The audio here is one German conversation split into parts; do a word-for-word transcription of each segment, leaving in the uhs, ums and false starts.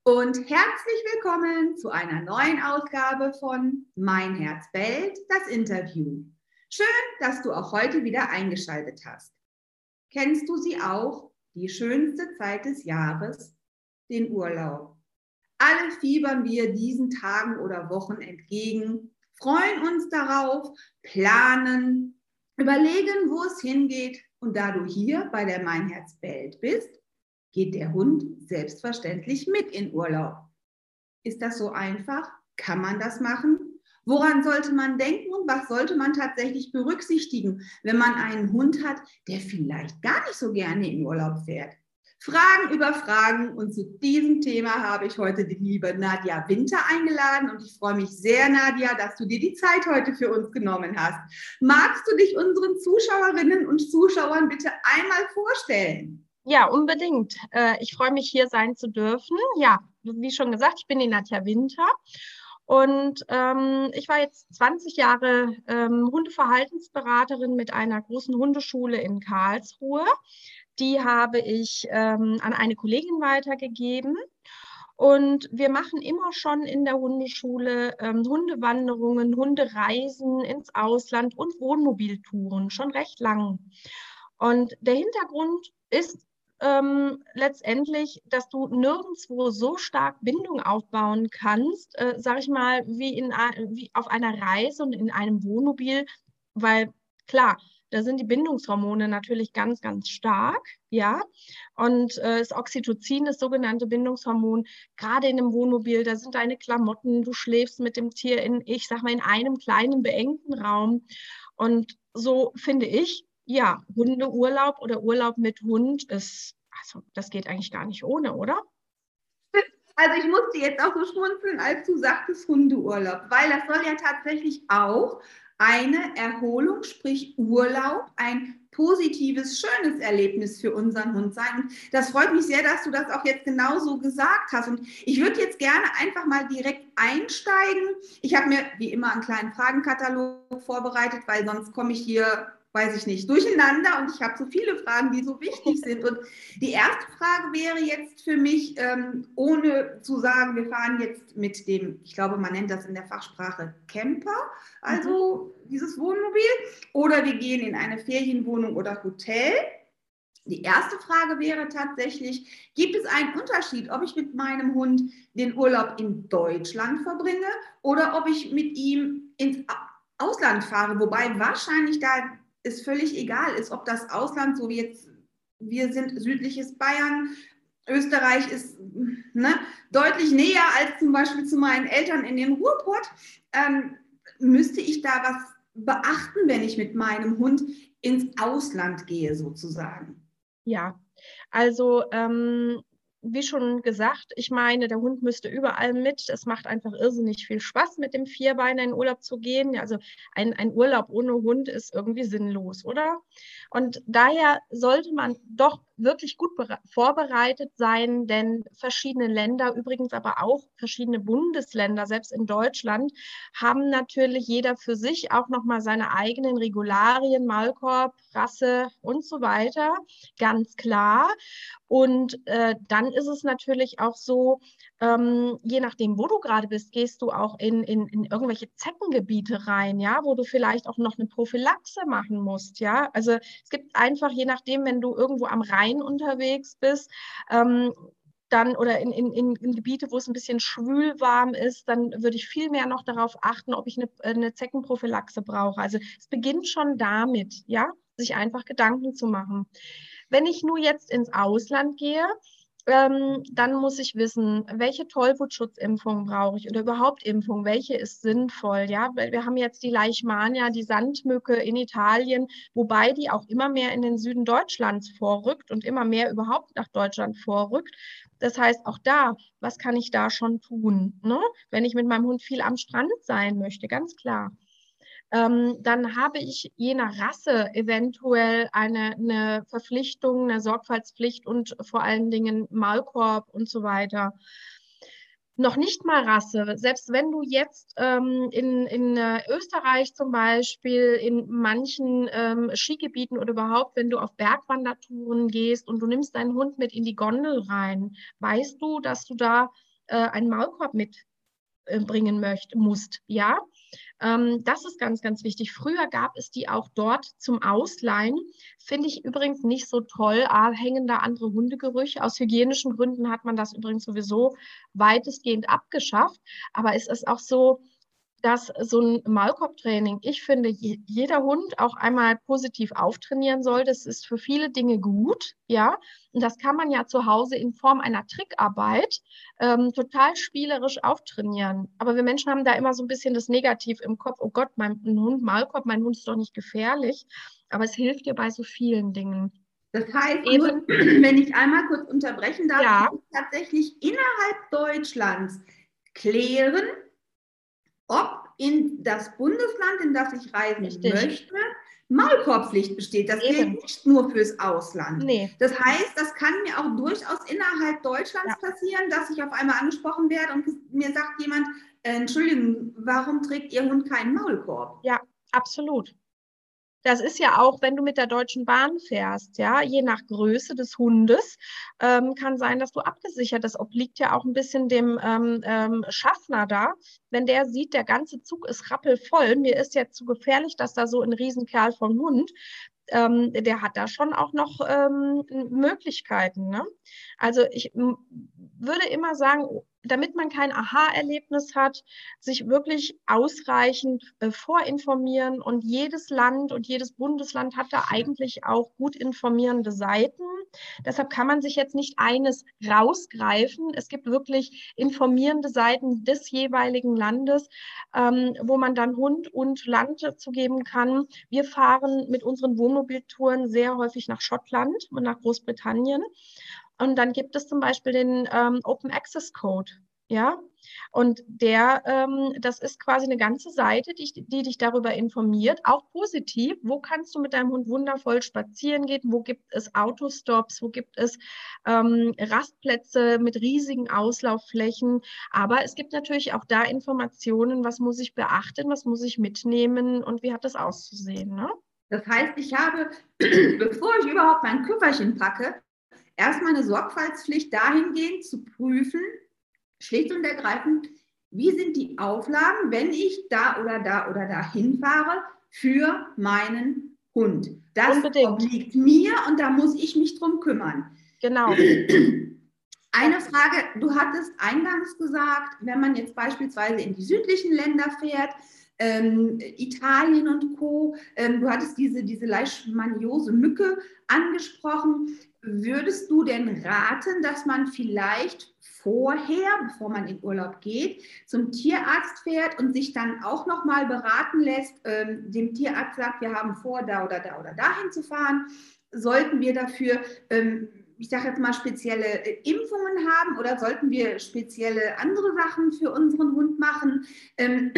Und herzlich willkommen zu einer neuen Ausgabe von Mein Herz bellt, das Interview. Schön, dass du auch heute wieder eingeschaltet hast. Kennst du sie auch, die schönste Zeit des Jahres, den Urlaub? Alle fiebern wir diesen Tagen oder Wochen entgegen, freuen uns darauf, planen, überlegen, wo es hingeht. Und da du hier bei der Mein Herz bellt bist, geht der Hund selbstverständlich mit in Urlaub. Ist das so einfach? Kann man das machen? Woran sollte man denken und was sollte man tatsächlich berücksichtigen, wenn man einen Hund hat, der vielleicht gar nicht so gerne in Urlaub fährt? Fragen über Fragen, und zu diesem Thema habe ich heute die liebe Nadja Winter eingeladen und ich freue mich sehr, Nadja, dass du dir die Zeit heute für uns genommen hast. Magst du dich unseren Zuschauerinnen und Zuschauern bitte einmal vorstellen? Ja, unbedingt. Ich freue mich, hier sein zu dürfen. Ja, wie schon gesagt, ich bin die Nadja Winter und ähm, ich war jetzt zwanzig Jahre ähm, Hundeverhaltensberaterin mit einer großen Hundeschule in Karlsruhe. Die habe ich ähm, an eine Kollegin weitergegeben. Und wir machen immer schon in der Hundeschule ähm, Hundewanderungen, Hundereisen ins Ausland und Wohnmobiltouren, schon recht lang. Und der Hintergrund ist ähm, letztendlich, dass du nirgendwo so stark Bindung aufbauen kannst, äh, sag ich mal, wie, in, wie auf einer Reise und in einem Wohnmobil, weil klar, da sind die Bindungshormone natürlich ganz, ganz stark, ja. Und äh, das Oxytocin, das sogenannte Bindungshormon, gerade in einem Wohnmobil, da sind deine Klamotten, du schläfst mit dem Tier in, ich sag mal, in einem kleinen, beengten Raum. Und so finde ich, ja, Hundeurlaub oder Urlaub mit Hund ist, also das geht eigentlich gar nicht ohne, oder? Also ich musste jetzt auch so schmunzeln, als du sagtest Hundeurlaub, weil das soll ja tatsächlich auch eine Erholung, sprich Urlaub, ein positives, schönes Erlebnis für unseren Hund sein. Und das freut mich sehr, dass du das auch jetzt genauso gesagt hast. Und ich würde jetzt gerne einfach mal direkt einsteigen. Ich habe mir wie immer einen kleinen Fragenkatalog vorbereitet, weil sonst komme ich hier, weiß ich nicht, durcheinander und ich habe so viele Fragen, die so wichtig sind. Und die erste Frage wäre jetzt für mich, ähm, ohne zu sagen, wir fahren jetzt mit dem, ich glaube, man nennt das in der Fachsprache Camper, also mhm. dieses Wohnmobil, oder wir gehen in eine Ferienwohnung oder Hotel. Die erste Frage wäre tatsächlich, gibt es einen Unterschied, ob ich mit meinem Hund den Urlaub in Deutschland verbringe oder ob ich mit ihm ins Ausland fahre, wobei wahrscheinlich da es völlig egal ist, ob das Ausland, so wie jetzt wir sind südliches Bayern, Österreich ist ne, deutlich näher als zum Beispiel zu meinen Eltern in den Ruhrpott, ähm, müsste ich da was beachten, wenn ich mit meinem Hund ins Ausland gehe sozusagen? Ja, also ähm, wie schon gesagt, ich meine, der Hund müsste überall mit. Es macht einfach irrsinnig viel Spaß, mit dem Vierbeiner in Urlaub zu gehen. Also ein, ein Urlaub ohne Hund ist irgendwie sinnlos, oder? Und daher sollte man doch wirklich gut vorbereitet sein, denn verschiedene Länder, übrigens aber auch verschiedene Bundesländer, selbst in Deutschland, haben natürlich jeder für sich auch nochmal seine eigenen Regularien, Maulkorb, Rasse und so weiter, ganz klar. Und äh, dann ist es natürlich auch so, ähm, je nachdem, wo du gerade bist, gehst du auch in, in, in irgendwelche Zeckengebiete rein, ja, wo du vielleicht auch noch eine Prophylaxe machen musst, ja. Also es gibt einfach, je nachdem, wenn du irgendwo am Rhein unterwegs bist, ähm, dann oder in, in, in Gebiete, wo es ein bisschen schwül warm ist, dann würde ich viel mehr noch darauf achten, ob ich eine, eine Zeckenprophylaxe brauche. Also es beginnt schon damit, ja, sich einfach Gedanken zu machen. Wenn ich nur jetzt ins Ausland gehe, ähm, dann muss ich wissen, welche Tollwutschutzimpfung brauche ich oder überhaupt Impfung, welche ist sinnvoll, ja, weil wir haben jetzt die Leishmania, die Sandmücke in Italien, wobei die auch immer mehr in den Süden Deutschlands vorrückt und immer mehr überhaupt nach Deutschland vorrückt. Das heißt, auch da, was kann ich da schon tun, ne? Wenn ich mit meinem Hund viel am Strand sein möchte, ganz klar. Ähm, dann habe ich je nach Rasse eventuell eine, eine Verpflichtung, eine Sorgfaltspflicht und vor allen Dingen Maulkorb und so weiter. Noch nicht mal Rasse. Selbst wenn du jetzt ähm, in, in äh, Österreich zum Beispiel in manchen ähm, Skigebieten oder überhaupt, wenn du auf Bergwandertouren gehst und du nimmst deinen Hund mit in die Gondel rein, weißt du, dass du da äh, einen Maulkorb mitbringen möcht, musst, ja. Ähm, das ist ganz, ganz wichtig. Früher gab es die auch dort zum Ausleihen. Finde ich übrigens nicht so toll. A, hängen da andere Hundegerüche. Aus hygienischen Gründen hat man das übrigens sowieso weitestgehend abgeschafft. Aber es ist auch so, dass so ein Maulkorbtraining, ich finde, je, jeder Hund auch einmal positiv auftrainieren soll. Das ist für viele Dinge gut, ja. Und das kann man ja zu Hause in Form einer Trickarbeit ähm, total spielerisch auftrainieren. Aber wir Menschen haben da immer so ein bisschen das Negativ im Kopf. Oh Gott, mein Hund Maulkorb, mein Hund ist doch nicht gefährlich. Aber es hilft dir bei so vielen Dingen. Das heißt, nur, Eben, wenn ich einmal kurz unterbrechen darf, ja, muss ich tatsächlich innerhalb Deutschlands klären, ob in das Bundesland, in das ich reisen richtig. möchte, Maulkorbpflicht besteht. Das Eben. gilt nicht nur fürs Ausland. Nee. Das heißt, das kann mir auch durchaus innerhalb Deutschlands Ja. passieren, dass ich auf einmal angesprochen werde und mir sagt jemand, äh, Entschuldigung, warum trägt Ihr Hund keinen Maulkorb? Ja, absolut. Das ist ja auch, wenn du mit der Deutschen Bahn fährst, ja, je nach Größe des Hundes, ähm, kann sein, dass du abgesichert bist. Obliegt ja auch ein bisschen dem ähm, ähm, Schaffner da. Wenn der sieht, der ganze Zug ist rappelvoll, mir ist jetzt zu gefährlich, dass da so ein Riesenkerl vom Hund, ähm, der hat da schon auch noch ähm, Möglichkeiten. Ne? Also ich m- würde immer sagen, damit man kein Aha-Erlebnis hat, sich wirklich ausreichend äh, vorinformieren und jedes Land und jedes Bundesland hat da eigentlich auch gut informierende Seiten. Deshalb kann man sich jetzt nicht eines rausgreifen. Es gibt wirklich informierende Seiten des jeweiligen Landes, ähm, wo man dann Hund und Land zugeben kann. Wir fahren mit unseren Wohnmobiltouren sehr häufig nach Schottland und nach Großbritannien. Und dann gibt es zum Beispiel den ähm, Open Access Code. Ja, und der, ähm, das ist quasi eine ganze Seite, die, die dich darüber informiert, auch positiv. Wo kannst du mit deinem Hund wundervoll spazieren gehen? Wo gibt es Autostops? Wo gibt es ähm, Rastplätze mit riesigen Auslaufflächen? Aber es gibt natürlich auch da Informationen, was muss ich beachten, was muss ich mitnehmen und wie hat das auszusehen, ne? Das heißt, ich habe, bevor ich überhaupt mein Köfferchen packe, erstmal eine Sorgfaltspflicht dahingehend zu prüfen, schlicht und ergreifend, wie sind die Auflagen, wenn ich da oder da oder da hinfahre für meinen Hund. Das Unbedingt. obliegt mir und da muss ich mich drum kümmern. Genau. Eine Frage, du hattest eingangs gesagt, wenn man jetzt beispielsweise in die südlichen Länder fährt, ähm, Italien und Co., ähm, du hattest diese, diese leishmaniose Mücke angesprochen. Würdest du denn raten, dass man vielleicht vorher, bevor man in Urlaub geht, zum Tierarzt fährt und sich dann auch nochmal beraten lässt, ähm, dem Tierarzt sagt, wir haben vor, da oder da oder dahin zu fahren, sollten wir dafür, ähm, ich sage jetzt mal, spezielle Impfungen haben oder sollten wir spezielle andere Sachen für unseren Hund machen? Ähm,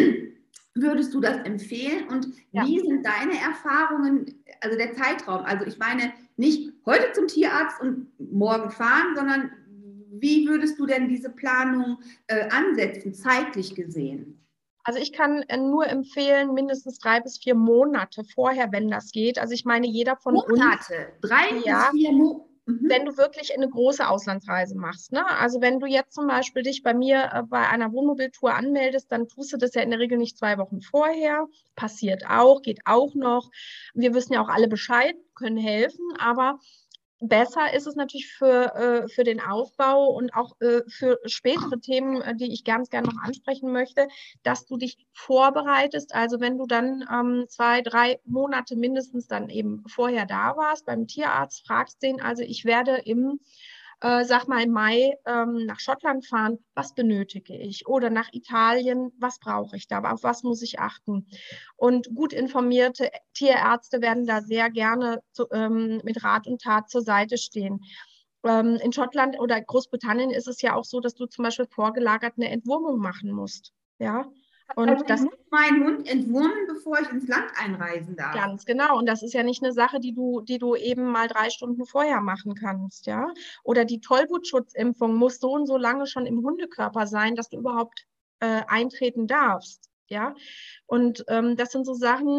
würdest du das empfehlen und Ja. wie sind deine Erfahrungen, also der Zeitraum? Also ich meine nicht heute zum Tierarzt und morgen fahren, sondern wie würdest du denn diese Planung äh, ansetzen, zeitlich gesehen? Also ich kann äh, nur empfehlen, mindestens drei bis vier Monate vorher, wenn das geht. Also ich meine, jeder von uns, Monate, drei bis ja, vier Monate. Mhm. wenn du wirklich eine große Auslandsreise machst, ne? Also wenn du jetzt zum Beispiel dich bei mir äh, bei einer Wohnmobiltour anmeldest, dann tust du das ja in der Regel nicht zwei Wochen vorher. Passiert auch, geht auch noch. Wir wissen ja auch alle Bescheid, können helfen, aber besser ist es natürlich für, äh, für den Aufbau und auch äh, für spätere Themen, äh, die ich ganz gerne noch ansprechen möchte, dass du dich vorbereitest. Also wenn du dann ähm, zwei, drei Monate mindestens dann eben vorher da warst beim Tierarzt, fragst den, also ich werde im äh, sag mal, im Mai ähm, nach Schottland fahren, was benötige ich? Oder nach Italien, was brauche ich da? Auf was muss ich achten? Und gut informierte Tierärzte werden da sehr gerne zu, ähm, mit Rat und Tat zur Seite stehen. Ähm, in Schottland oder Großbritannien ist es ja auch so, dass du zum Beispiel vorgelagert eine Entwurmung machen musst. Ja, Also und ich das muss meinen Hund entwurmen, bevor ich ins Land einreisen darf. ganz genau. Und das ist ja nicht eine Sache, die du, die du eben mal drei Stunden vorher machen kannst, ja. Oder die Tollwutschutzimpfung muss so und so lange schon im Hundekörper sein, dass du überhaupt äh, eintreten darfst, ja. Und ähm, das sind so Sachen,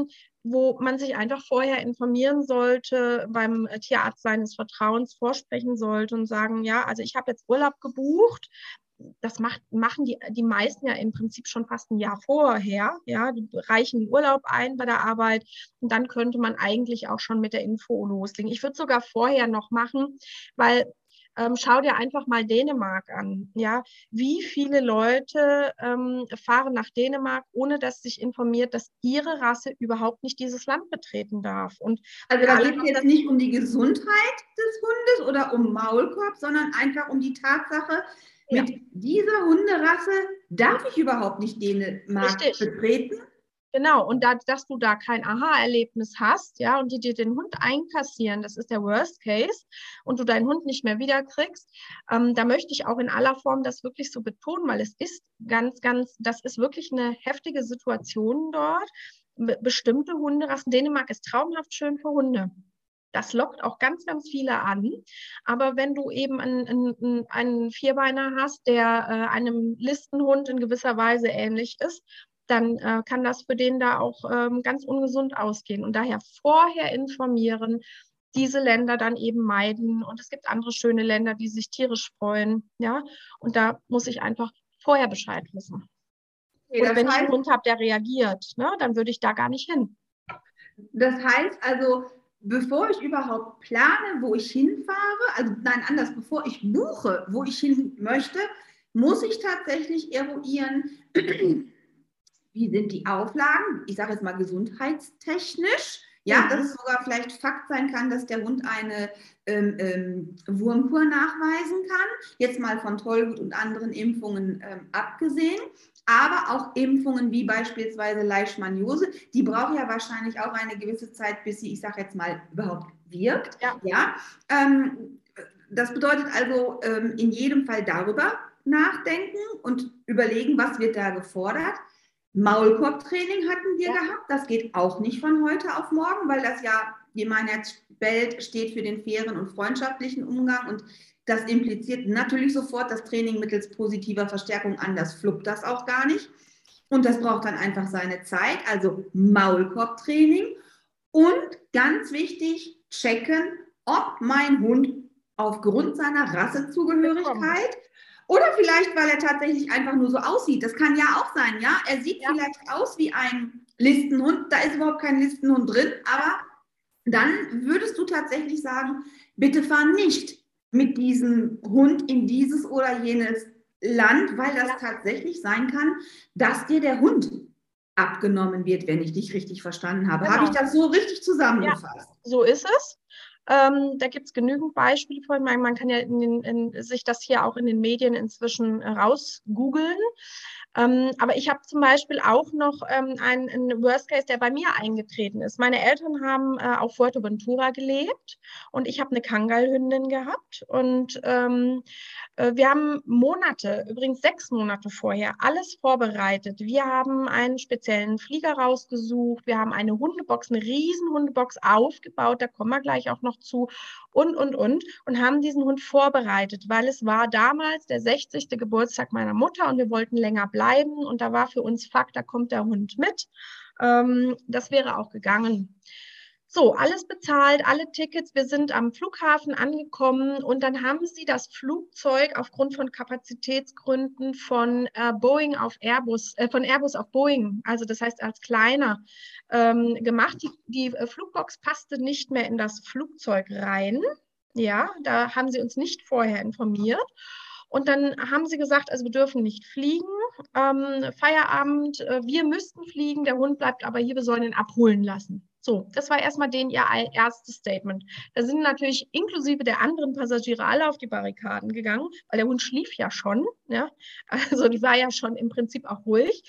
wo man sich einfach vorher informieren sollte, beim Tierarzt seines Vertrauens vorsprechen sollte und sagen, ja, also ich habe jetzt Urlaub gebucht. Das macht, machen die, die meisten ja im Prinzip schon fast ein Jahr vorher. Ja, die reichen den Urlaub ein bei der Arbeit und dann könnte man eigentlich auch schon mit der Info loslegen. Ich würde es sogar vorher noch machen, weil ähm, schau dir einfach mal Dänemark an. Ja, wie viele Leute ähm, fahren nach Dänemark, ohne dass sich informiert, dass ihre Rasse überhaupt nicht dieses Land betreten darf. Und also da geht es jetzt nicht um die Gesundheit des Hundes oder um Maulkorb, sondern einfach um die Tatsache, ja, mit dieser Hunderasse darf ich überhaupt nicht Dänemark Richtig. betreten. Genau, und da, dass du da kein Aha-Erlebnis hast, ja, und die dir den Hund einkassieren, das ist der Worst Case, und du deinen Hund nicht mehr wiederkriegst, ähm, da möchte ich auch in aller Form das wirklich so betonen, weil es ist ganz, ganz, das ist wirklich eine heftige Situation dort. Be- bestimmte Hunderassen, Dänemark ist traumhaft schön für Hunde. Das lockt auch ganz, ganz viele an. Aber wenn du eben einen, einen, einen Vierbeiner hast, der äh, einem Listenhund in gewisser Weise ähnlich ist, dann äh, kann das für den da auch ähm, ganz ungesund ausgehen. Und daher vorher informieren, diese Länder dann eben meiden. Und es gibt andere schöne Länder, die sich tierisch freuen. Ja, und da muss ich einfach vorher Bescheid wissen. Okay, Oder das wenn ich heißt, einen Hund habe, der reagiert, ne, dann würde ich da gar nicht hin. das heißt also, bevor ich überhaupt plane, wo ich hinfahre, also nein, anders, bevor ich buche, wo ich hin möchte, muss ich tatsächlich eruieren, wie sind die Auflagen, ich sage jetzt mal gesundheitstechnisch, ja, Mhm. dass es sogar vielleicht Fakt sein kann, dass der Hund eine ähm, ähm, Wurmkur nachweisen kann, jetzt mal von Tollwut und anderen Impfungen ähm, abgesehen, aber auch Impfungen wie beispielsweise Leishmaniose, die brauchen ja wahrscheinlich auch eine gewisse Zeit, bis sie, ich sage jetzt mal, überhaupt wirkt. Ja. Ja? Ähm, das bedeutet also ähm, in jedem Fall darüber nachdenken und überlegen, was wird da gefordert. Maulkorbtraining hatten wir Ja. gehabt. Das geht auch nicht von heute auf morgen, weil das ja, wie man jetzt bellt, steht für den fairen und freundschaftlichen Umgang. Und das impliziert natürlich sofort das Training mittels positiver Verstärkung. Anders fluppt das auch gar nicht. Und das braucht dann einfach seine Zeit. Also Maulkorbtraining. Und ganz wichtig, checken, ob mein Hund aufgrund seiner Rassezugehörigkeit oder vielleicht, weil er tatsächlich einfach nur so aussieht. Das kann ja auch sein, ja. Er sieht ja vielleicht aus wie ein Listenhund. Da ist überhaupt kein Listenhund drin. Aber dann würdest du tatsächlich sagen, bitte fahr nicht mit diesem Hund in dieses oder jenes Land, weil das ja tatsächlich sein kann, dass dir der Hund abgenommen wird, wenn ich dich richtig verstanden habe. Genau. Habe ich das so richtig zusammengefasst? Ja, so ist es. Ähm, da gibt es genügend Beispiele von. Man, man kann ja in den, in, sich das hier auch in den Medien inzwischen rausgoogeln. Ähm, aber ich habe zum Beispiel auch noch ähm, einen, einen Worst Case, der bei mir eingetreten ist. Meine Eltern haben äh, auf Fuerteventura gelebt und ich habe eine Kangalhündin gehabt. Und ähm, äh, wir haben Monate, übrigens sechs Monate vorher, alles vorbereitet. Wir haben einen speziellen Flieger rausgesucht. Wir haben eine Hundebox, eine riesen Hundebox aufgebaut. Da kommen wir gleich auch noch zu. Und, und, und. Und haben diesen Hund vorbereitet, weil es war damals der sechzigste Geburtstag meiner Mutter und wir wollten länger bleiben. Und da war für uns Fakt, da kommt der Hund mit. Ähm, das wäre auch gegangen. So, alles bezahlt, alle Tickets. Wir sind am Flughafen angekommen und dann haben sie das Flugzeug aufgrund von Kapazitätsgründen von äh, Boeing auf Airbus, äh, von Airbus auf Boeing, also das heißt als kleiner, ähm, gemacht. Die, die äh, Flugbox passte nicht mehr in das Flugzeug rein. Ja, da haben sie uns nicht vorher informiert. Und dann haben sie gesagt, also wir dürfen nicht fliegen, ähm, Feierabend, äh, wir müssten fliegen, der Hund bleibt aber hier, wir sollen ihn abholen lassen. So, das war erstmal den ihr erstes Statement. Da sind natürlich inklusive der anderen Passagiere alle auf die Barrikaden gegangen, weil der Hund schlief ja schon. Ja? Also die war ja schon im Prinzip auch ruhig.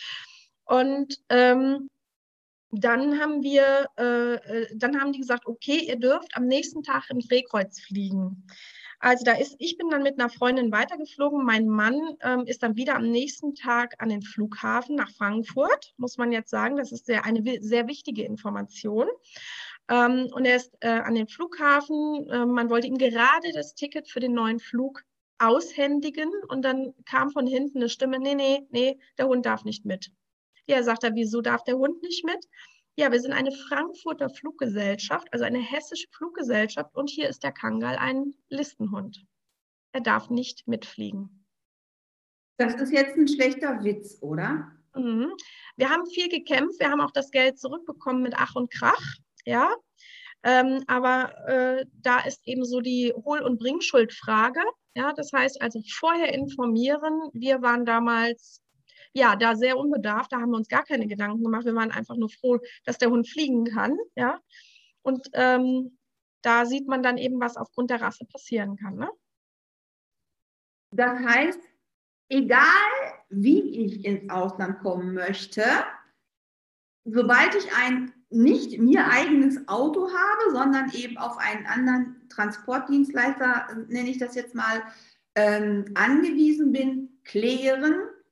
Und ähm, dann haben wir, äh, dann haben die gesagt, okay, ihr dürft am nächsten Tag im Drehkreuz fliegen. Also da ist, ich bin dann mit einer Freundin weitergeflogen. Mein Mann ähm, ist dann wieder am nächsten Tag an den Flughafen nach Frankfurt, muss man jetzt sagen. Das ist sehr, eine sehr wichtige Information. Ähm, und er ist äh, an den Flughafen. Äh, man wollte ihm gerade das Ticket für den neuen Flug aushändigen. Und dann kam von hinten eine Stimme, nee, nee, nee, der Hund darf nicht mit. Ja, sagt er, wieso darf der Hund nicht mit? Ja, wir sind eine Frankfurter Fluggesellschaft, also eine hessische Fluggesellschaft. Und hier ist der Kangal ein Listenhund. Er darf nicht mitfliegen. Das ist jetzt ein schlechter Witz, oder? Mhm. Wir haben viel gekämpft. Wir haben auch das Geld zurückbekommen mit Ach und Krach. Ja, ähm, aber äh, da ist eben so die Hohl- und Bringschuld-Frage. Ja, das heißt also vorher informieren. Wir waren damals ja da sehr unbedarft. Da haben wir uns gar keine Gedanken gemacht. Wir waren einfach nur froh, dass der Hund fliegen kann. Ja, und ähm, da sieht man dann eben, was aufgrund der Rasse passieren kann. Ne? Das heißt, egal wie ich ins Ausland kommen möchte, sobald ich ein nicht mir eigenes Auto habe, sondern eben auf einen anderen Transportdienstleister, nenne ich das jetzt mal, ähm, angewiesen bin, klären,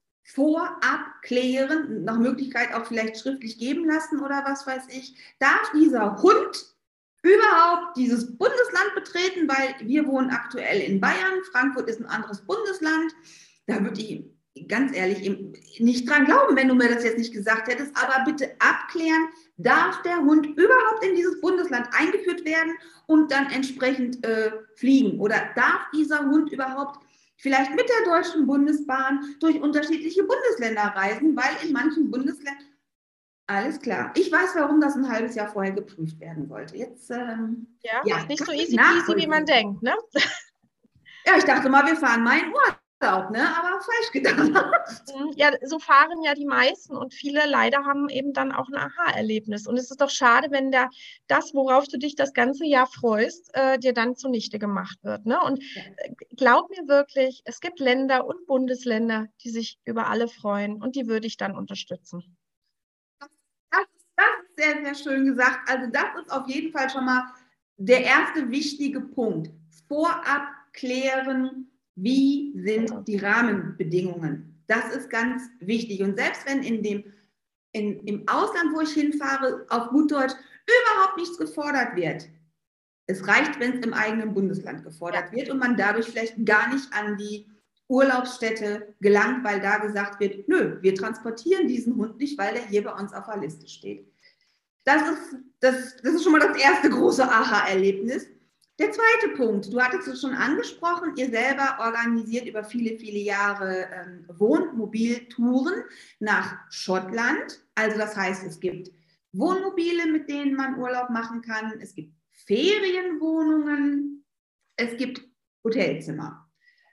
vorab klären, nach Möglichkeit auch vielleicht schriftlich geben lassen oder was weiß ich, darf dieser Hund überhaupt dieses Bundesland betreten, weil wir wohnen aktuell in Bayern, Frankfurt ist ein anderes Bundesland, da würde ich ganz ehrlich nicht dran glauben, wenn du mir das jetzt nicht gesagt hättest, aber bitte abklären, darf der Hund überhaupt in dieses Bundesland eingeführt werden und dann entsprechend äh, fliegen? Oder darf dieser Hund überhaupt vielleicht mit der Deutschen Bundesbahn durch unterschiedliche Bundesländer reisen, weil in manchen Bundesländern, alles klar. Ich weiß, warum das ein halbes Jahr vorher geprüft werden sollte. Jetzt, ähm, Ja, ja, ist nicht so kann ich easy peasy, wie man nachvollziehen. denkt, ne? Ja, ich dachte mal, wir fahren mal in Urlaub, ne? Aber falsch gedacht. Ja, so fahren ja die meisten und viele leider haben eben dann auch ein Aha-Erlebnis. Und es ist doch schade, wenn der, das, worauf du dich das ganze Jahr freust, äh, dir dann zunichte gemacht wird. Ne? Und Ja. äh, glaub mir wirklich, es gibt Länder und Bundesländer, die sich über alle freuen und die würde ich dann unterstützen. Das, das ist sehr, sehr schön gesagt. Also das ist auf jeden Fall schon mal der erste wichtige Punkt. Vorab klären, wie sind die Rahmenbedingungen. Das ist ganz wichtig. Und selbst wenn in dem, in, im Ausland, wo ich hinfahre, auf gut Deutsch überhaupt nichts gefordert wird, es reicht, wenn es im eigenen Bundesland gefordert Ja. wird und man dadurch vielleicht gar nicht an die Urlaubsstätte gelangt, weil da gesagt wird, nö, wir transportieren diesen Hund nicht, weil der hier bei uns auf der Liste steht. Das ist, das, das ist schon mal das erste große Aha-Erlebnis. Der zweite Punkt, du hattest es schon angesprochen, ihr selber organisiert über viele, viele Jahre ähm, Wohnmobiltouren nach Schottland. Also das heißt, es gibt Wohnmobile, mit denen man Urlaub machen kann. Es gibt Ferienwohnungen. Es gibt Hotelzimmer.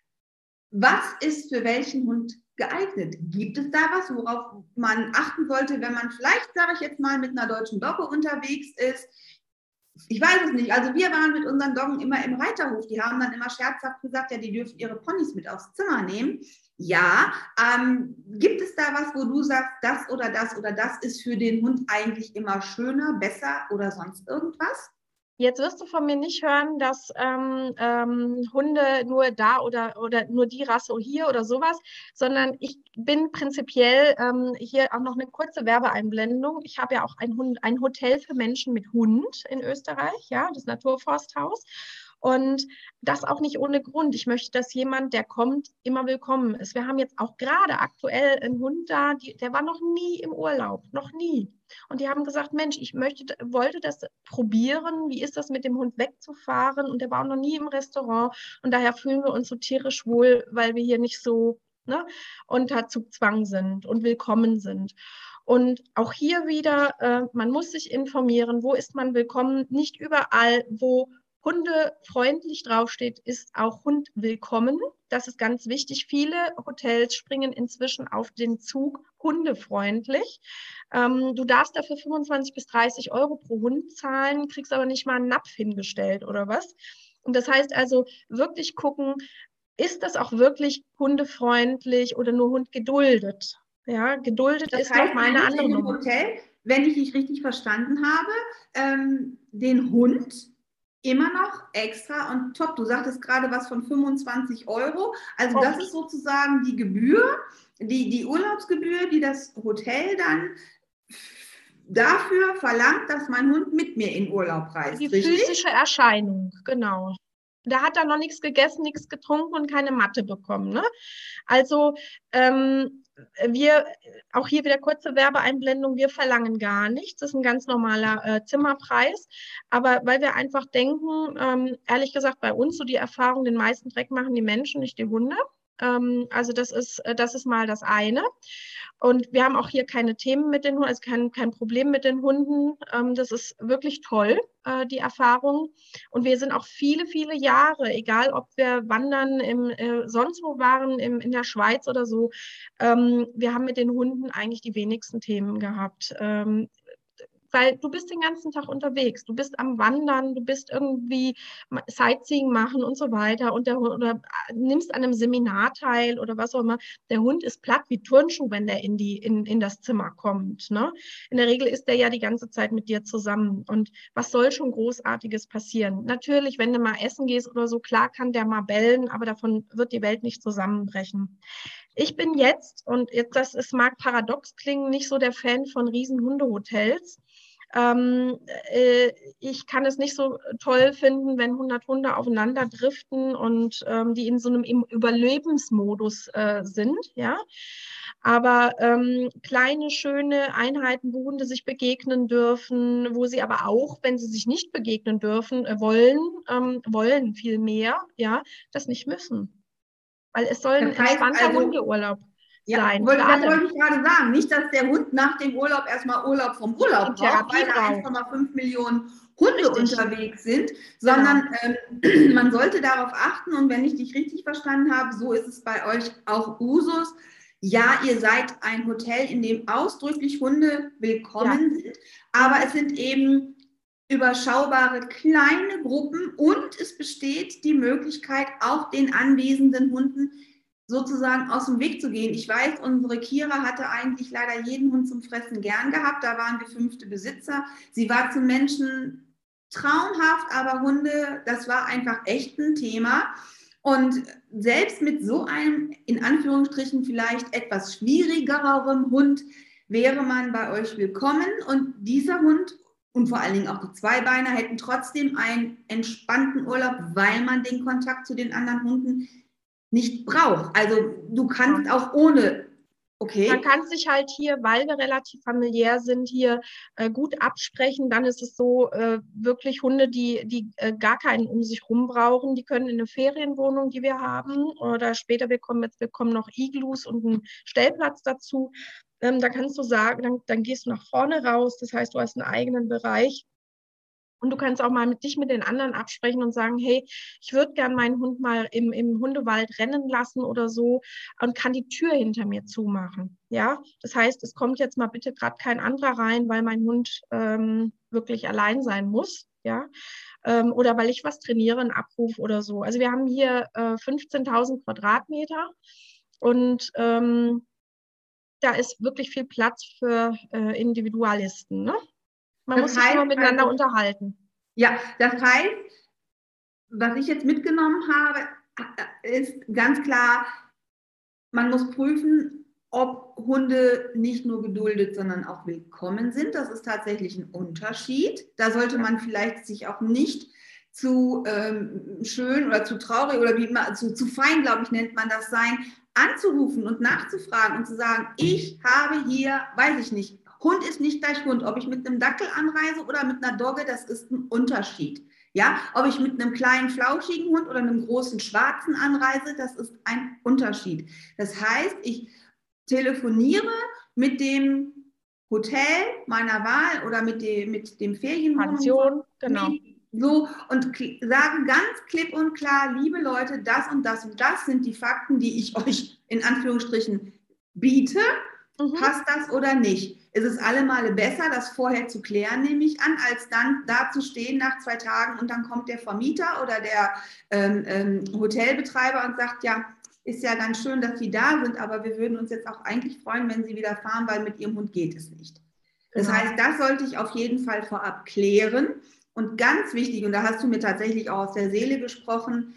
Was ist für welchen Hund geeignet? Gibt es da was, worauf man achten sollte, wenn man vielleicht, sage ich jetzt mal, mit einer deutschen Dogge unterwegs ist? Ich weiß es nicht. Also wir waren mit unseren Doggen immer im Reiterhof. Die haben dann immer scherzhaft gesagt, ja, die dürfen ihre Ponys mit aufs Zimmer nehmen. Ja, ähm, gibt es da was, wo du sagst, das oder das oder das ist für den Hund eigentlich immer schöner, besser oder sonst irgendwas? Jetzt wirst du von mir nicht hören, dass ähm, ähm, Hunde nur da oder, oder nur die Rasse hier oder sowas, sondern ich bin prinzipiell ähm, hier auch noch eine kurze Werbeeinblendung. Ich habe ja auch ein, Hund, ein Hotel für Menschen mit Hund in Österreich, ja, das Naturforsthaus. Und das auch nicht ohne Grund. Ich möchte, dass jemand, der kommt, immer willkommen ist. Wir haben jetzt auch gerade aktuell einen Hund da, die, der war noch nie im Urlaub, noch nie. Und die haben gesagt, Mensch, ich möchte, wollte das probieren. Wie ist das mit dem Hund wegzufahren? Und der war auch noch nie im Restaurant. Und daher fühlen wir uns so tierisch wohl, weil wir hier nicht so ne, unter Zugzwang sind und willkommen sind. Und auch hier wieder, äh, man muss sich informieren, wo ist man willkommen. Nicht überall, wo Hunde freundlich draufsteht, ist auch Hund willkommen. Das ist ganz wichtig. Viele Hotels springen inzwischen auf den Zug hundefreundlich. Ähm, du darfst dafür fünfundzwanzig bis dreißig Euro pro Hund zahlen, kriegst aber nicht mal einen Napf hingestellt oder was. Und das heißt also wirklich gucken, ist das auch wirklich hundefreundlich oder nur hundgeduldet? Ja, geduldet Das ist noch heißt, mal ich eine muss andere in dem Nummer. Hotel, wenn ich dich richtig verstanden habe, ähm, den Hund immer noch extra und top. Du sagtest gerade was von fünfundzwanzig Euro. Also das ist sozusagen die Gebühr, die, die Urlaubsgebühr, die das Hotel dann dafür verlangt, dass mein Hund mit mir in Urlaub reist, Die richtig? physische Erscheinung, genau. Da hat er noch nichts gegessen, nichts getrunken und keine Matte bekommen. Ne? Also ähm, wir, auch hier wieder kurze Werbeeinblendung, wir verlangen gar nichts. Das ist ein ganz normaler äh, Zimmerpreis. Aber weil wir einfach denken, ähm, ehrlich gesagt, bei uns so die Erfahrung, den meisten Dreck machen die Menschen, nicht die Hunde. Ähm, also das ist, äh, das ist mal das eine. Und wir haben auch hier keine Themen mit den Hunden, also kein, kein Problem mit den Hunden. Ähm, das ist wirklich toll, äh, die Erfahrung. Und wir sind auch viele, viele Jahre, egal ob wir wandern, im, äh, sonst wo waren, im, in der Schweiz oder so, ähm, wir haben mit den Hunden eigentlich die wenigsten Themen gehabt. Ähm, weil du bist den ganzen Tag unterwegs, du bist am Wandern, du bist irgendwie Sightseeing machen und so weiter und der Hund, oder nimmst an einem Seminar teil oder was auch immer. Der Hund ist platt wie Turnschuh, wenn der in die in, in das Zimmer kommt. Ne? In der Regel ist der ja die ganze Zeit mit dir zusammen. Und was soll schon Großartiges passieren? Natürlich, wenn du mal essen gehst oder so, klar kann der mal bellen, aber davon wird die Welt nicht zusammenbrechen. Ich bin jetzt, und jetzt, das es mag paradox klingen, nicht so der Fan von riesen Hundehotels. Ähm, äh, ich kann es nicht so toll finden, wenn hundert Hunde aufeinander driften und ähm, die in so einem Überlebensmodus äh, sind, ja. Aber ähm, kleine, schöne Einheiten, wo Hunde sich begegnen dürfen, wo sie aber auch, wenn sie sich nicht begegnen dürfen, äh, wollen, ähm, wollen viel mehr, ja, das nicht müssen. Weil es soll ein Das heißt entspannter also, Hundeurlaub ja, sein, für wollte, das alle. wollte ich gerade sagen. Nicht, dass der Hund nach dem Urlaub erstmal Urlaub vom Urlaub Und braucht, Therapie weil da braucht. eins Komma fünf Millionen Hunde Richtig, unterwegs sind, genau. sondern ähm, man sollte darauf achten. Und wenn ich dich richtig verstanden habe, so ist es bei euch auch Usus. Ja, ihr seid ein Hotel, in dem ausdrücklich Hunde Ja. willkommen sind, aber Mhm. es sind eben überschaubare kleine Gruppen und es besteht die Möglichkeit, auch den anwesenden Hunden sozusagen aus dem Weg zu gehen. Ich weiß, unsere Kira hatte eigentlich leider jeden Hund zum Fressen gern gehabt. Da waren wir fünfte Besitzer. Sie war zum Menschen traumhaft, aber Hunde, das war einfach echt ein Thema. Und selbst mit so einem, in Anführungsstrichen, vielleicht etwas schwierigerem Hund wäre man bei euch willkommen. Und dieser Hund und vor allen Dingen auch die Zweibeiner hätten trotzdem einen entspannten Urlaub, weil man den Kontakt zu den anderen Hunden nicht braucht. Also du kannst Ja. auch ohne, Man okay? kann sich halt hier, weil wir relativ familiär sind, hier äh, gut absprechen. Dann ist es so, äh, wirklich Hunde, die, die äh, gar keinen um sich rum brauchen, die können in eine Ferienwohnung, die wir haben, oder später, wir kommen jetzt, wir kommen noch Iglus und einen Stellplatz dazu. Ähm, da kannst du sagen, dann, dann gehst du nach vorne raus. Das heißt, du hast einen eigenen Bereich. Und du kannst auch mal mit dich mit den anderen absprechen und sagen, hey, ich würde gern meinen Hund mal im, im Hundewald rennen lassen oder so und kann die Tür hinter mir zumachen. Ja, das heißt, es kommt jetzt mal bitte gerade kein anderer rein, weil mein Hund ähm, wirklich allein sein muss. Ja, ähm, oder weil ich was trainiere, einen Abruf oder so. Also wir haben hier äh, fünfzehntausend Quadratmeter und ähm, da ist wirklich viel Platz für äh, Individualisten. Ne? Man Das muss sich nur heißt miteinander also, unterhalten. ja, das heißt, was ich jetzt mitgenommen habe, ist ganz klar, man muss prüfen, ob Hunde nicht nur geduldet, sondern auch willkommen sind. Das ist tatsächlich ein Unterschied. Da sollte Ja. man vielleicht sich auch nicht zu ähm, schön oder zu traurig oder wie immer, zu, zu fein, glaube ich, nennt man das sein, anzurufen und nachzufragen und zu sagen, ich habe hier, weiß ich nicht, Hund ist nicht gleich Hund. Ob ich mit einem Dackel anreise oder mit einer Dogge, das ist ein Unterschied. Ja, ob ich mit einem kleinen flauschigen Hund oder einem großen schwarzen anreise, das ist ein Unterschied. Das heißt, ich telefoniere mit dem Hotel meiner Wahl oder mit dem, mit dem Ferienwohnung Pension, genau. so und sage ganz klipp und klar, liebe Leute, das und das und das sind die Fakten, die ich euch in Anführungsstrichen biete. Mhm. Passt das oder nicht? Es ist allemal besser, das vorher zu klären, nehme ich an, als dann da zu stehen nach zwei Tagen und dann kommt der Vermieter oder der ähm, ähm, Hotelbetreiber und sagt, ja, ist ja ganz schön, dass Sie da sind, aber wir würden uns jetzt auch eigentlich freuen, wenn Sie wieder fahren, weil mit Ihrem Hund geht es nicht. Das Genau. heißt, das sollte ich auf jeden Fall vorab klären. Und ganz wichtig, und da hast du mir tatsächlich auch aus der Seele gesprochen,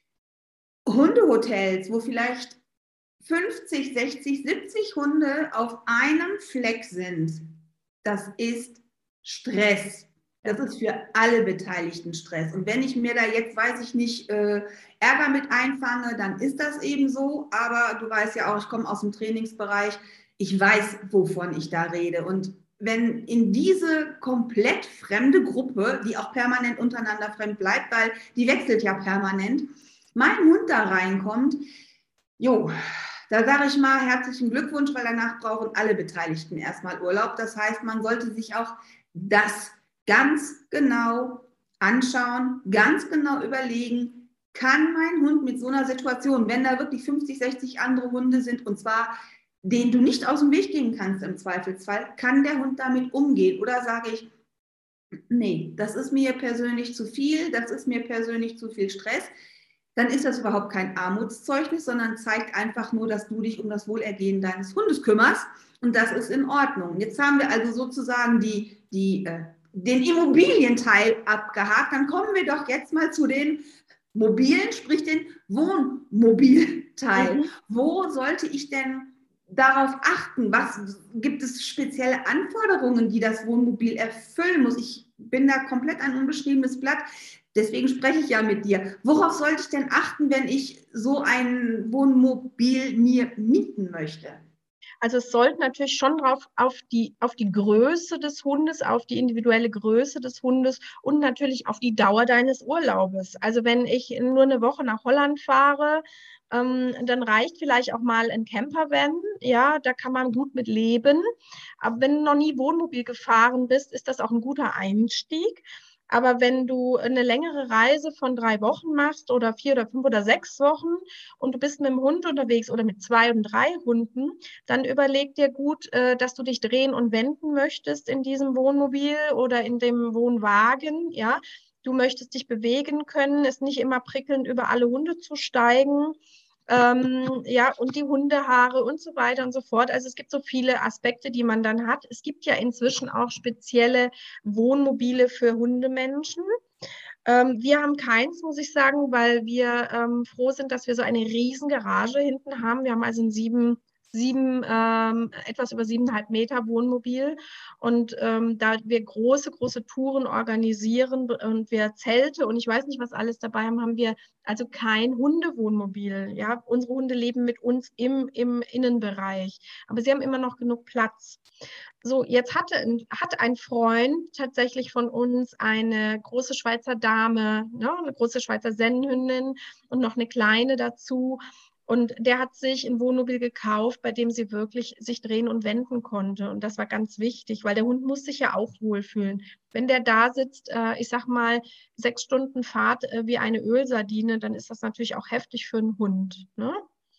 Hundehotels, wo vielleicht fünfzig, sechzig, siebzig Hunde auf einem Fleck sind, das ist Stress. Das ist für alle Beteiligten Stress. Und wenn ich mir da jetzt, weiß ich nicht, äh, Ärger mit einfange, dann ist das eben so. Aber du weißt ja auch, ich komme aus dem Trainingsbereich. Ich weiß, wovon ich da rede. Und wenn in diese komplett fremde Gruppe, die auch permanent untereinander fremd bleibt, weil die wechselt ja permanent, mein Hund da reinkommt, jo, da sage ich mal herzlichen Glückwunsch, weil danach brauchen alle Beteiligten erstmal Urlaub. Das heißt, man sollte sich auch das ganz genau anschauen, ganz genau überlegen, kann mein Hund mit so einer Situation, wenn da wirklich fünfzig, sechzig andere Hunde sind, und zwar denen du nicht aus dem Weg gehen kannst im Zweifelsfall, kann der Hund damit umgehen? Oder sage ich, nee, das ist mir persönlich zu viel, das ist mir persönlich zu viel Stress, dann ist das überhaupt kein Armutszeugnis, sondern zeigt einfach nur, dass du dich um das Wohlergehen deines Hundes kümmerst, und das ist in Ordnung. Jetzt haben wir also sozusagen die, die, äh, den Immobilienteil abgehakt. Dann kommen wir doch jetzt mal zu den mobilen, sprich den Wohnmobilteil. Mhm. Wo sollte ich denn darauf achten? Was gibt es spezielle Anforderungen, die das Wohnmobil erfüllen muss? Ich bin da komplett ein unbeschriebenes Blatt. Deswegen spreche ich ja mit dir. Worauf sollte ich denn achten, wenn ich so ein Wohnmobil mir mieten möchte? Also es sollte natürlich schon drauf auf die, auf die Größe des Hundes, auf die individuelle Größe des Hundes und natürlich auf die Dauer deines Urlaubes. Also wenn ich nur eine Woche nach Holland fahre, ähm, dann reicht vielleicht auch mal ein Campervan. Ja, da kann man gut mit leben. Aber wenn du noch nie Wohnmobil gefahren bist, ist das auch ein guter Einstieg. Aber wenn du eine längere Reise von drei Wochen machst oder vier oder fünf oder sechs Wochen und du bist mit dem Hund unterwegs oder mit zwei und drei Hunden, dann überleg dir gut, äh, dass du dich drehen und wenden möchtest in diesem Wohnmobil oder in dem Wohnwagen. Ja, du möchtest dich bewegen können, ist nicht immer prickelnd über alle Hunde zu steigen. Ähm, ja, und die Hundehaare und so weiter und so fort. Also es gibt so viele Aspekte, die man dann hat. Es gibt ja inzwischen auch spezielle Wohnmobile für Hundemenschen. Ähm, wir haben keins, muss ich sagen, weil wir ähm, froh sind, dass wir so eine riesen Garage hinten haben. Wir haben also ein sieben, sieben ähm, etwas über siebeneinhalb Meter Wohnmobil. Und ähm, da wir große, große Touren organisieren und wir Zelte und ich weiß nicht, was alles dabei haben, haben wir also kein Hundewohnmobil. Ja, unsere Hunde leben mit uns im, im Innenbereich. Aber sie haben immer noch genug Platz. So, jetzt hatte, hat ein Freund tatsächlich von uns eine große Schweizer Dame, ne, eine große Schweizer Sennenhündin und noch eine kleine dazu. Und der hat sich ein Wohnmobil gekauft, bei dem sie wirklich sich drehen und wenden konnte. Und das war ganz wichtig, weil der Hund muss sich ja auch wohlfühlen. Wenn der da sitzt, äh, ich sag mal, sechs Stunden Fahrt äh, wie eine Ölsardine, dann ist das natürlich auch heftig für einen Hund, ne?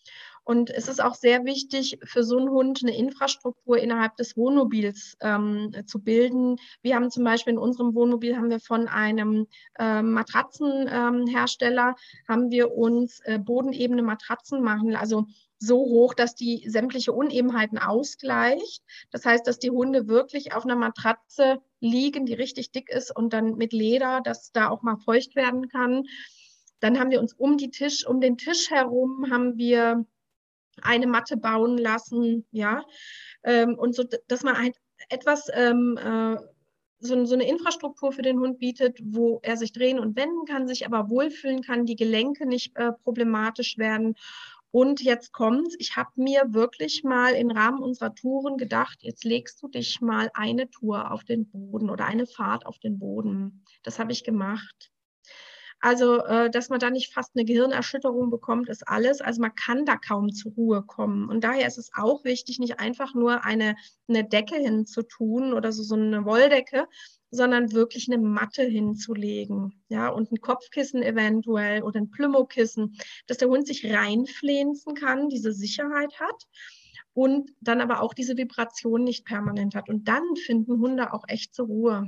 Und es ist auch sehr wichtig für so einen Hund eine Infrastruktur innerhalb des Wohnmobils ähm, zu bilden. Wir haben zum Beispiel in unserem Wohnmobil haben wir von einem äh, Matratzenhersteller ähm, haben wir uns äh, bodenebene Matratzen machen, also so hoch, dass die sämtliche Unebenheiten ausgleicht. Das heißt, dass die Hunde wirklich auf einer Matratze liegen, die richtig dick ist und dann mit Leder, dass da auch mal feucht werden kann. Dann haben wir uns um die Tisch, um den Tisch herum haben wir eine Matte bauen lassen, ja, ähm, und so, dass man halt etwas, ähm, äh, so, so eine Infrastruktur für den Hund bietet, wo er sich drehen und wenden kann, sich aber wohlfühlen kann, die Gelenke nicht äh, problematisch werden. Und jetzt kommt's, ich habe mir wirklich mal im Rahmen unserer Touren gedacht, jetzt legst du dich mal eine Tour auf den Boden oder eine Fahrt auf den Boden. Das habe ich gemacht. Also, äh, dass man da nicht fast eine Gehirnerschütterung bekommt, ist alles. Also man kann da kaum zur Ruhe kommen. Und daher ist es auch wichtig, nicht einfach nur eine, eine Decke hinzutun oder so, so eine Wolldecke, sondern wirklich eine Matte hinzulegen. Ja, und ein Kopfkissen eventuell oder ein Plümokissen, dass der Hund sich reinfläzen kann, diese Sicherheit hat und dann aber auch diese Vibration nicht permanent hat. Und dann finden Hunde auch echt zur Ruhe.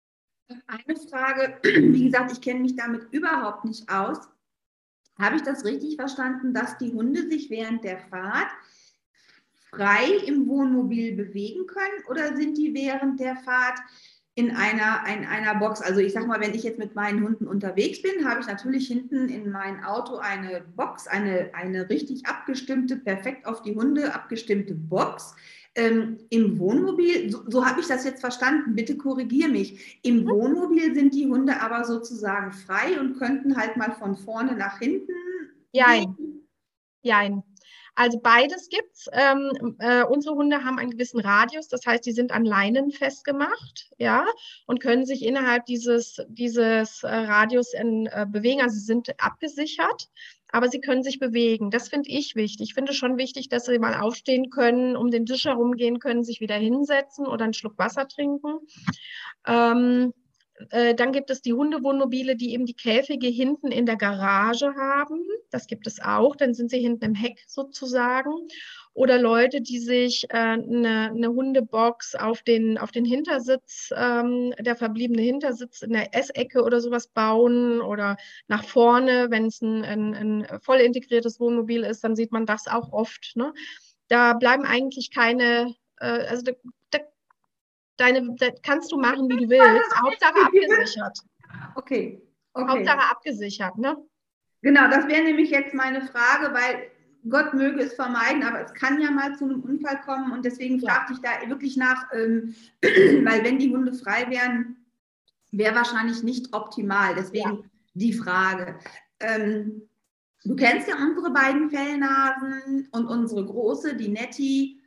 Eine Frage, wie gesagt, ich kenne mich damit überhaupt nicht aus. Habe ich das richtig verstanden, dass die Hunde sich während der Fahrt frei im Wohnmobil bewegen können oder sind die während der Fahrt in einer, in einer Box. Also ich sag mal, wenn ich jetzt mit meinen Hunden unterwegs bin, habe ich natürlich hinten in mein Auto eine Box, eine, eine richtig abgestimmte, perfekt auf die Hunde abgestimmte Box. Ähm, Im Wohnmobil, so, so habe ich das jetzt verstanden, bitte korrigiere mich. Im Wohnmobil sind die Hunde aber sozusagen frei und könnten halt mal von vorne nach hinten Jein, gehen. jein. Also beides gibt's. Ähm, äh, unsere Hunde haben einen gewissen Radius, das heißt, die sind an Leinen festgemacht, ja, und können sich innerhalb dieses, dieses äh, Radius in, äh, bewegen. Also sie sind abgesichert, aber sie können sich bewegen. Das finde ich wichtig. Ich finde schon wichtig, dass sie mal aufstehen können, um den Tisch herumgehen können, sich wieder hinsetzen oder einen Schluck Wasser trinken. Ähm, äh, dann gibt es die Hundewohnmobile, die eben die Käfige hinten in der Garage haben. Das gibt es auch. Dann sind sie hinten im Heck sozusagen. Oder Leute, die sich äh, eine, eine Hundebox auf den, auf den Hintersitz, ähm, der verbliebene Hintersitz in der Essecke oder sowas bauen oder nach vorne, wenn es ein, ein, ein voll integriertes Wohnmobil ist, dann sieht man das auch oft. Ne? Da bleiben eigentlich keine, äh, also da, da Deine, das kannst du machen, wie du willst. Hauptsache abgesichert. Okay, Hauptsache okay. abgesichert, ne? Genau, das wäre nämlich jetzt meine Frage, weil Gott möge es vermeiden, aber es kann ja mal zu einem Unfall kommen und deswegen Ja. fragte ich da wirklich nach, ähm, weil wenn die Hunde frei wären, wäre wahrscheinlich nicht optimal. Ja. Deswegen die Frage. Ähm, du kennst ja unsere beiden Fellnasen und unsere große, die Nettie,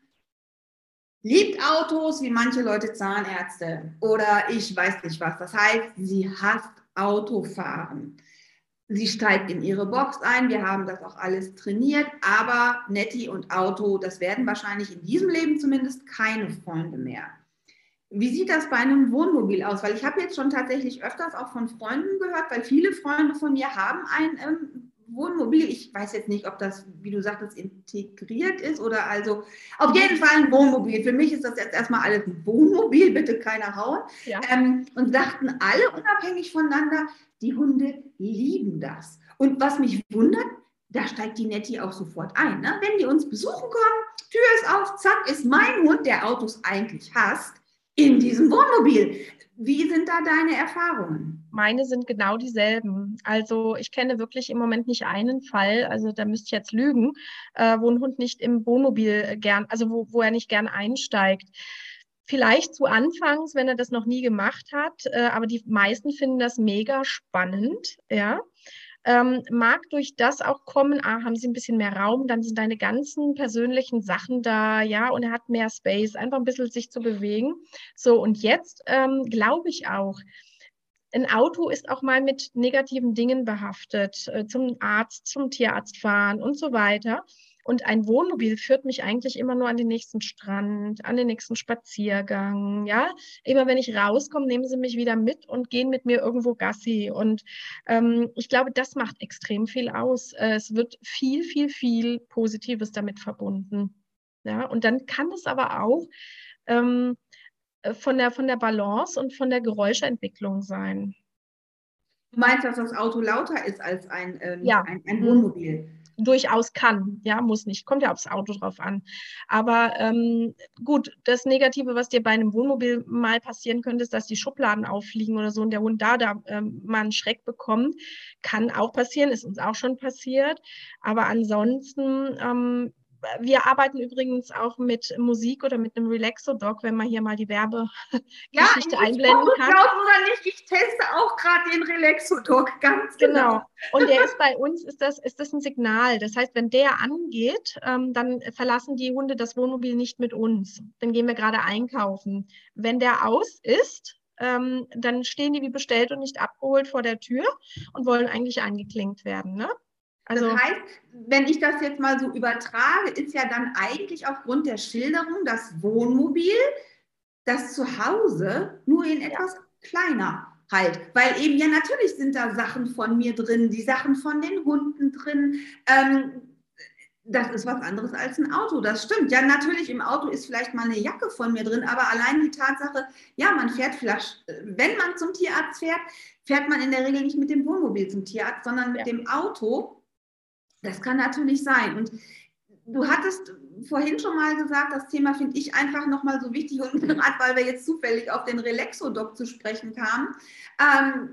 liebt Autos wie manche Leute Zahnärzte oder ich weiß nicht was. Das heißt, sie hasst Autofahren. Sie steigt in ihre Box ein, wir haben das auch alles trainiert, aber Nettie und Auto, das werden wahrscheinlich in diesem Leben zumindest keine Freunde mehr. Wie sieht das bei einem Wohnmobil aus? Weil ich habe jetzt schon tatsächlich öfters auch von Freunden gehört, weil viele Freunde von mir haben ein ähm, Wohnmobil. Ich weiß jetzt nicht, ob das, wie du sagtest, integriert ist oder also auf jeden Fall ein Wohnmobil. Für mich ist das jetzt erstmal alles ein Wohnmobil, bitte keiner hauen. Ja. Ähm, und sagten alle unabhängig voneinander, die Hunde lieben das. Und was mich wundert, da steigt die Nettie auch sofort ein. Ne? Wenn die uns besuchen kommen, Tür ist auf, zack, ist mein Hund, der Autos eigentlich hasst, in diesem Wohnmobil. Wie sind da deine Erfahrungen? Meine sind genau dieselben. Also ich kenne wirklich im Moment nicht einen Fall, also da müsste ich jetzt lügen, äh, wo ein Hund nicht im Wohnmobil gern, also wo, wo er nicht gern einsteigt. Vielleicht zu Anfangs, wenn er das noch nie gemacht hat, äh, aber die meisten finden das mega spannend, ja. Ähm, mag durch das auch kommen, ah, haben sie ein bisschen mehr Raum, dann sind deine ganzen persönlichen Sachen da, ja, und er hat mehr Space, einfach ein bisschen sich zu bewegen. So, und jetzt ähm, glaube ich auch, ein Auto ist auch mal mit negativen Dingen behaftet, äh, zum Arzt, zum Tierarzt fahren und so weiter. Und ein Wohnmobil führt mich eigentlich immer nur an den nächsten Strand, an den nächsten Spaziergang. Ja, immer wenn ich rauskomme, nehmen sie mich wieder mit und gehen mit mir irgendwo Gassi. Und ähm, ich glaube, das macht extrem viel aus. Äh, es wird viel, viel, viel Positives damit verbunden. Ja, und dann kann es aber auch ähm, von der, von der Balance und von der Geräuschentwicklung sein. Du meinst, dass das Auto lauter ist als ein, ähm, Ja, ein, ein hm, Wohnmobil? durchaus kann. Ja, muss nicht. Kommt ja aufs Auto drauf an. Aber ähm, gut, das Negative, was dir bei einem Wohnmobil mal passieren könnte, ist, dass die Schubladen auffliegen oder so und der Hund da, da ähm, mal einen Schreck bekommt. Kann auch passieren, ist uns auch schon passiert. Aber ansonsten, ähm, wir arbeiten übrigens auch mit Musik oder mit einem Relaxo-Dog, wenn man hier mal die Ja, Werbegeschichte ich, einblenden ob du kann. glaubst oder nicht, ich teste auch gerade den Relaxo-Dog, ganz genau. Genau. Und der ist bei uns, ist das, ist das ein Signal. Das heißt, wenn der angeht, ähm, dann verlassen die Hunde das Wohnmobil nicht mit uns. Dann gehen wir gerade einkaufen. Wenn der aus ist, ähm, dann stehen die wie bestellt und nicht abgeholt vor der Tür und wollen eigentlich eingeklinkt werden. Ne? Das Also, heißt, wenn ich das jetzt mal so übertrage, ist ja dann eigentlich aufgrund der Schilderung das Wohnmobil das Zuhause nur in ja, etwas kleiner halt. Weil eben ja natürlich sind da Sachen von mir drin, die Sachen von den Hunden drin. Ähm, das ist was anderes als ein Auto, das stimmt. Ja, natürlich, im Auto ist vielleicht mal eine Jacke von mir drin, aber allein die Tatsache, ja, man fährt vielleicht, wenn man zum Tierarzt fährt, fährt man in der Regel nicht mit dem Wohnmobil zum Tierarzt, sondern mit ja. dem Auto. Das kann natürlich sein. Und du hattest vorhin schon mal gesagt, das Thema finde ich einfach nochmal so wichtig und gerade weil wir jetzt zufällig auf den Relaxodoc zu sprechen kamen, ähm,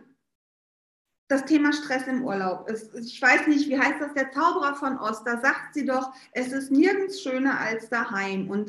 das Thema Stress im Urlaub ist, ich weiß nicht, wie heißt das, der Zauberer von Oz, da sagt sie doch, es ist nirgends schöner als daheim. Und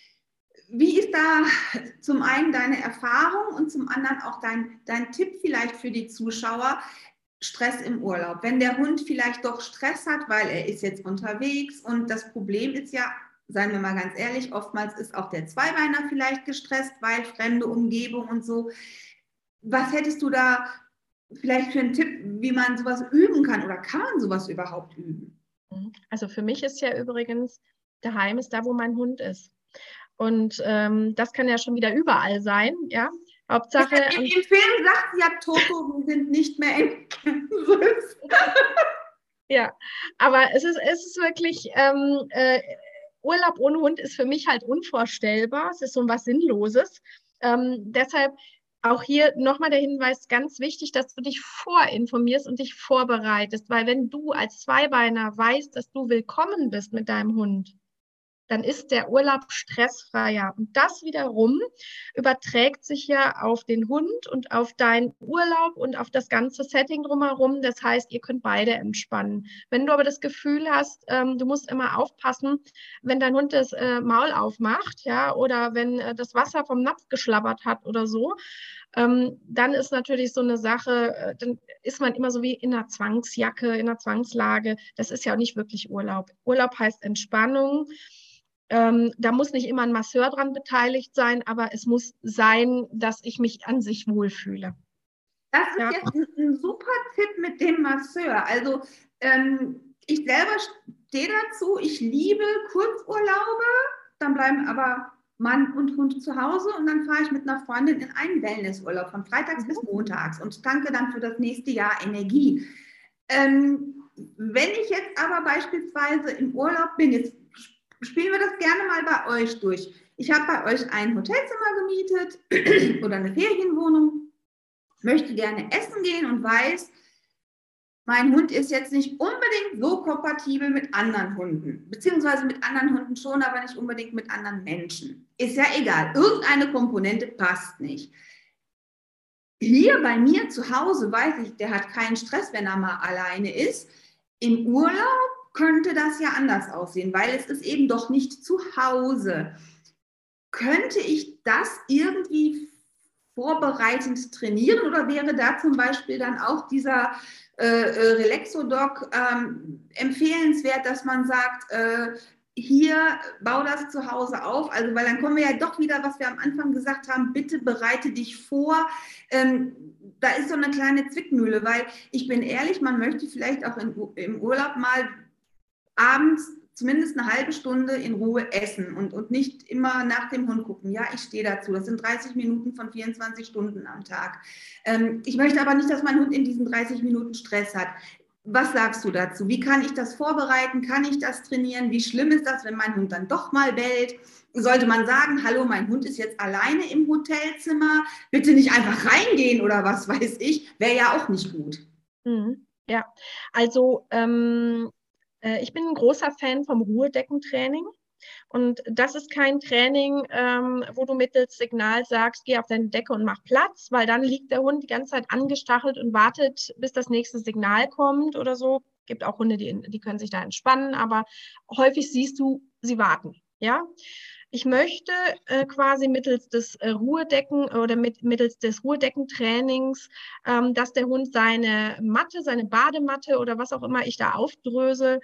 wie ist da zum einen deine Erfahrung und zum anderen auch dein, dein Tipp vielleicht für die Zuschauer, Stress im Urlaub? Wenn der Hund vielleicht doch Stress hat, weil er ist jetzt unterwegs und das Problem ist ja, seien wir mal ganz ehrlich, oftmals ist auch der Zweibeiner vielleicht gestresst, weil fremde Umgebung und so. Was hättest du da vielleicht für einen Tipp, wie man sowas üben kann oder kann man sowas überhaupt üben? Also für mich ist ja übrigens, daheim ist da, wo mein Hund ist. Und ähm, das kann ja schon wieder überall sein, ja. Hauptsache. Im, im Film sagt sie ja, Toto, wir sind nicht mehr in Kansas. Ja, aber es ist, es ist wirklich, ähm, äh, Urlaub ohne Hund ist für mich halt unvorstellbar. Es ist so was Sinnloses. Ähm, deshalb auch hier nochmal der Hinweis, ganz wichtig, dass du dich vorinformierst und dich vorbereitest, weil wenn du als Zweibeiner weißt, dass du willkommen bist mit deinem Hund, dann ist der Urlaub stressfreier. Und das wiederum überträgt sich ja auf den Hund und auf deinen Urlaub und auf das ganze Setting drumherum. Das heißt, ihr könnt beide entspannen. Wenn du aber das Gefühl hast, ähm, du musst immer aufpassen, wenn dein Hund das äh, Maul aufmacht, ja, oder wenn äh, das Wasser vom Napf geschlabbert hat oder so, ähm, dann ist natürlich so eine Sache, äh, dann ist man immer so wie in einer Zwangsjacke, in einer Zwangslage. Das ist ja auch nicht wirklich Urlaub. Urlaub heißt Entspannung. Ähm, da muss nicht immer ein Masseur dran beteiligt sein, aber es muss sein, dass ich mich an sich wohlfühle. Das ist Ja. jetzt ein, ein super Tipp mit dem Masseur. Also ähm, ich selber stehe dazu, ich liebe Kurzurlaube, dann bleiben aber Mann und Hund zu Hause und dann fahre ich mit einer Freundin in einen Wellnessurlaub von freitags mhm. bis montags und tanke dann für das nächste Jahr Energie. Ähm, wenn ich jetzt aber beispielsweise im Urlaub bin, jetzt spielen wir das gerne mal bei euch durch. Ich habe bei euch ein Hotelzimmer gemietet oder eine Ferienwohnung, möchte gerne essen gehen und weiß, mein Hund ist jetzt nicht unbedingt so kompatibel mit anderen Hunden, beziehungsweise mit anderen Hunden schon, aber nicht unbedingt mit anderen Menschen. Ist ja egal, irgendeine Komponente passt nicht. Hier bei mir zu Hause weiß ich, der hat keinen Stress, wenn er mal alleine ist. Im Urlaub könnte das ja anders aussehen, weil es ist eben doch nicht zu Hause. Könnte ich das irgendwie vorbereitend trainieren oder wäre da zum Beispiel dann auch dieser äh, Relaxodoc ähm, empfehlenswert, dass man sagt, äh, hier, bau das zu Hause auf, also weil dann kommen wir ja doch wieder, was wir am Anfang gesagt haben, bitte bereite dich vor. Ähm, da ist so eine kleine Zwickmühle, weil ich bin ehrlich, man möchte vielleicht auch in, im Urlaub mal abends zumindest eine halbe Stunde in Ruhe essen und, und nicht immer nach dem Hund gucken. Ja, ich stehe dazu. Das sind dreißig Minuten von vierundzwanzig Stunden am Tag. Ähm, ich möchte aber nicht, dass mein Hund in diesen dreißig Minuten Stress hat. Was sagst du dazu? Wie kann ich das vorbereiten? Kann ich das trainieren? Wie schlimm ist das, wenn mein Hund dann doch mal bellt? Sollte man sagen, hallo, mein Hund ist jetzt alleine im Hotelzimmer, bitte nicht einfach reingehen oder was weiß ich, wäre ja auch nicht gut. Mhm. Ja, also ähm, äh, ich bin ein großer Fan vom Ruhedeckentraining. Und das ist kein Training, ähm, wo du mittels Signal sagst, geh auf deine Decke und mach Platz, weil dann liegt der Hund die ganze Zeit angestachelt und wartet, bis das nächste Signal kommt oder so. Es gibt auch Hunde, die, die können sich da entspannen, aber häufig siehst du, sie warten. Ja, ich möchte äh, quasi mittels des äh, Ruhedecken oder mit, mittels des Ruhedeckentrainings, ähm, dass der Hund seine Matte, seine Badematte oder was auch immer ich da aufdrösel,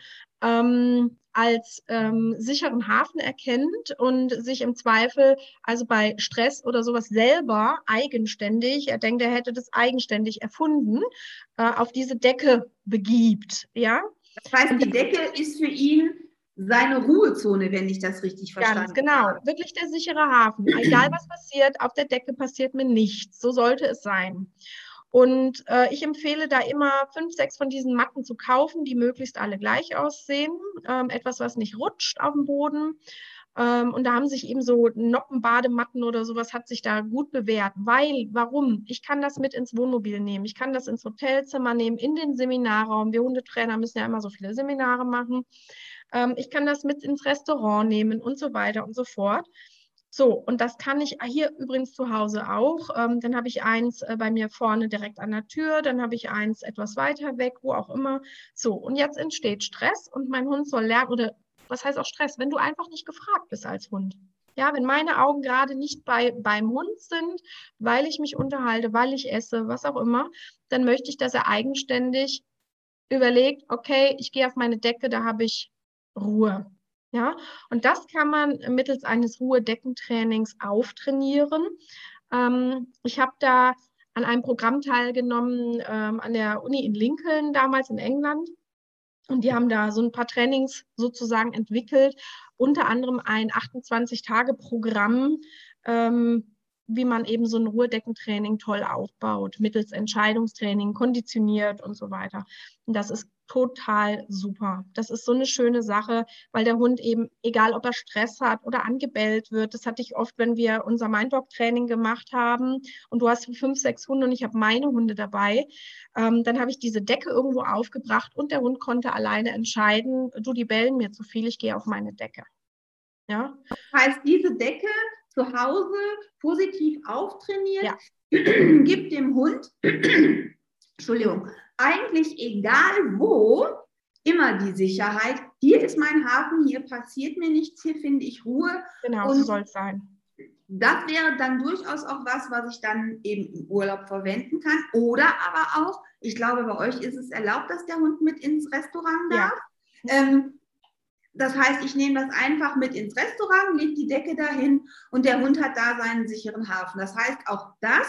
ähm, als ähm, sicheren Hafen erkennt und sich im Zweifel, also bei Stress oder sowas selber eigenständig, er denkt, er hätte das eigenständig erfunden, äh, auf diese Decke begibt. Ja? Das heißt, die Decke ist für ihn seine Ruhezone, wenn ich das richtig verstanden habe. Ganz genau, habe. Wirklich der sichere Hafen. Egal was passiert, auf der Decke passiert mir nichts. So sollte es sein. Und äh, ich empfehle da immer fünf, sechs von diesen Matten zu kaufen, die möglichst alle gleich aussehen. Ähm, etwas, was nicht rutscht auf dem Boden. Ähm, und da haben sich eben so Noppenbadematten oder sowas hat sich da gut bewährt. Weil, warum? Ich kann das mit ins Wohnmobil nehmen. Ich kann das ins Hotelzimmer nehmen, in den Seminarraum. Wir Hundetrainer müssen ja immer so viele Seminare machen. Ähm, ich kann das mit ins Restaurant nehmen und so weiter und so fort. So, und das kann ich hier übrigens zu Hause auch. Ähm, dann habe ich eins äh, bei mir vorne direkt an der Tür, dann habe ich eins etwas weiter weg, wo auch immer. So, und jetzt entsteht Stress und mein Hund soll lernen, oder was heißt auch Stress, wenn du einfach nicht gefragt bist als Hund. Ja, wenn meine Augen gerade nicht bei, beim Hund sind, weil ich mich unterhalte, weil ich esse, was auch immer, dann möchte ich, dass er eigenständig überlegt, okay, ich gehe auf meine Decke, da habe ich Ruhe. Ja, und das kann man mittels eines Ruhedeckentrainings auftrainieren. Ähm, ich habe da an einem Programm teilgenommen, ähm, an der Uni in Lincoln, damals in England. Und die haben da so ein paar Trainings sozusagen entwickelt, unter anderem ein achtundzwanzig-Tage-Programm, ähm, wie man eben so ein Ruhedeckentraining toll aufbaut, mittels Entscheidungstraining, konditioniert und so weiter. Und das ist total super. Das ist so eine schöne Sache, weil der Hund eben, egal ob er Stress hat oder angebellt wird, das hatte ich oft, wenn wir unser Minddog-Training gemacht haben und du hast fünf, sechs Hunde und ich habe meine Hunde dabei, ähm, dann habe ich diese Decke irgendwo aufgebracht und der Hund konnte alleine entscheiden, du, die bellen mir zu viel, ich gehe auf meine Decke. Ja? Das heißt, diese Decke zu Hause positiv auftrainiert, Ja. gibt dem Hund, Entschuldigung, eigentlich egal wo, immer die Sicherheit, hier ist mein Hafen, hier passiert mir nichts, hier finde ich Ruhe. Genau, und so soll es sein. Das wäre dann durchaus auch was, was ich dann eben im Urlaub verwenden kann. Oder aber auch, ich glaube, bei euch ist es erlaubt, dass der Hund mit ins Restaurant darf. Ja. Ähm, das heißt, ich nehme das einfach mit ins Restaurant, lege die Decke dahin und der Hund hat da seinen sicheren Hafen. Das heißt, auch das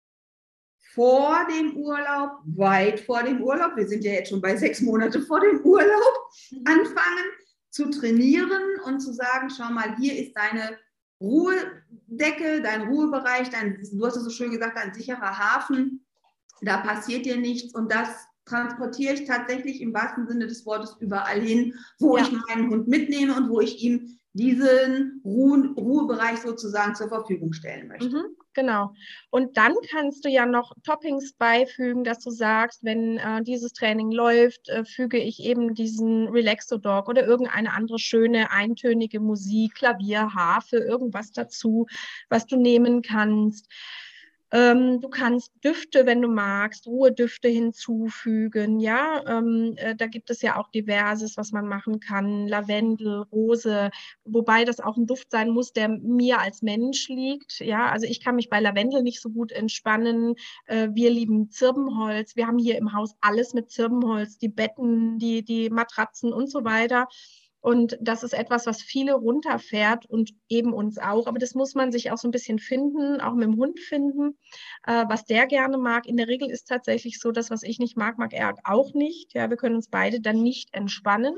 vor dem Urlaub, weit vor dem Urlaub, wir sind ja jetzt schon bei sechs Monate vor dem Urlaub, mhm. anfangen zu trainieren und zu sagen, schau mal, hier ist deine Ruhedecke, dein Ruhebereich, dein, du hast es so schön gesagt, ein sicherer Hafen, da passiert dir nichts und das transportiere ich tatsächlich im wahrsten Sinne des Wortes überall hin, wo ja. ich meinen Hund mitnehme und wo ich ihm diesen Ruhe, Ruhebereich sozusagen zur Verfügung stellen möchte. Mhm, genau. Und dann kannst du ja noch Toppings beifügen, dass du sagst, wenn äh, dieses Training läuft, äh, füge ich eben diesen Relaxo-Dog oder irgendeine andere schöne eintönige Musik, Klavier, Harfe, irgendwas dazu, was du nehmen kannst. Ähm, du kannst Düfte, wenn du magst, Ruhedüfte hinzufügen. Ja, ähm, äh, da gibt es ja auch diverses, was man machen kann. Lavendel, Rose, wobei das auch ein Duft sein muss, der mir als Mensch liegt. Ja, also ich kann mich bei Lavendel nicht so gut entspannen. Äh, wir lieben Zirbenholz. Wir haben hier im Haus alles mit Zirbenholz, die Betten, die, die Matratzen und so weiter. Und das ist etwas, was viele runterfährt und eben uns auch. Aber das muss man sich auch so ein bisschen finden, auch mit dem Hund finden, äh, was der gerne mag. In der Regel ist tatsächlich so, das, was ich nicht mag, mag er auch nicht. Ja, wir können uns beide dann nicht entspannen.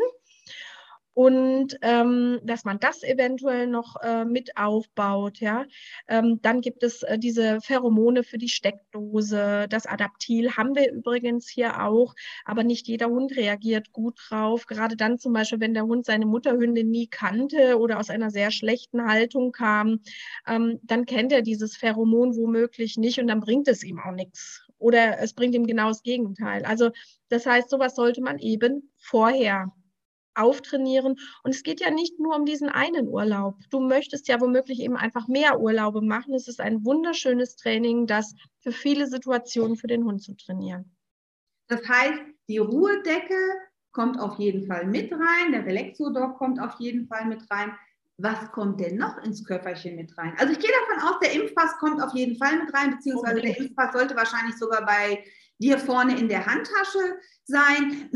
Und ähm, dass man das eventuell noch äh, mit aufbaut, ja. Ähm, dann gibt es äh, diese Pheromone für die Steckdose. Das Adaptil haben wir übrigens hier auch, aber nicht jeder Hund reagiert gut drauf. Gerade dann zum Beispiel, wenn der Hund seine Mutterhündin nie kannte oder aus einer sehr schlechten Haltung kam, ähm, dann kennt er dieses Pheromon womöglich nicht und dann bringt es ihm auch nichts. Oder es bringt ihm genau das Gegenteil. Also das heißt, sowas sollte man eben vorher auftrainieren. Und es geht ja nicht nur um diesen einen Urlaub. Du möchtest ja womöglich eben einfach mehr Urlaube machen. Es ist ein wunderschönes Training, das für viele Situationen für den Hund zu trainieren. Das heißt, die Ruhedecke kommt auf jeden Fall mit rein, der Relaxo-Dog kommt auf jeden Fall mit rein. Was kommt denn noch ins Köfferchen mit rein? Also ich gehe davon aus, der Impfpass kommt auf jeden Fall mit rein, beziehungsweise okay. der Impfpass sollte wahrscheinlich sogar bei dir vorne in der Handtasche sein.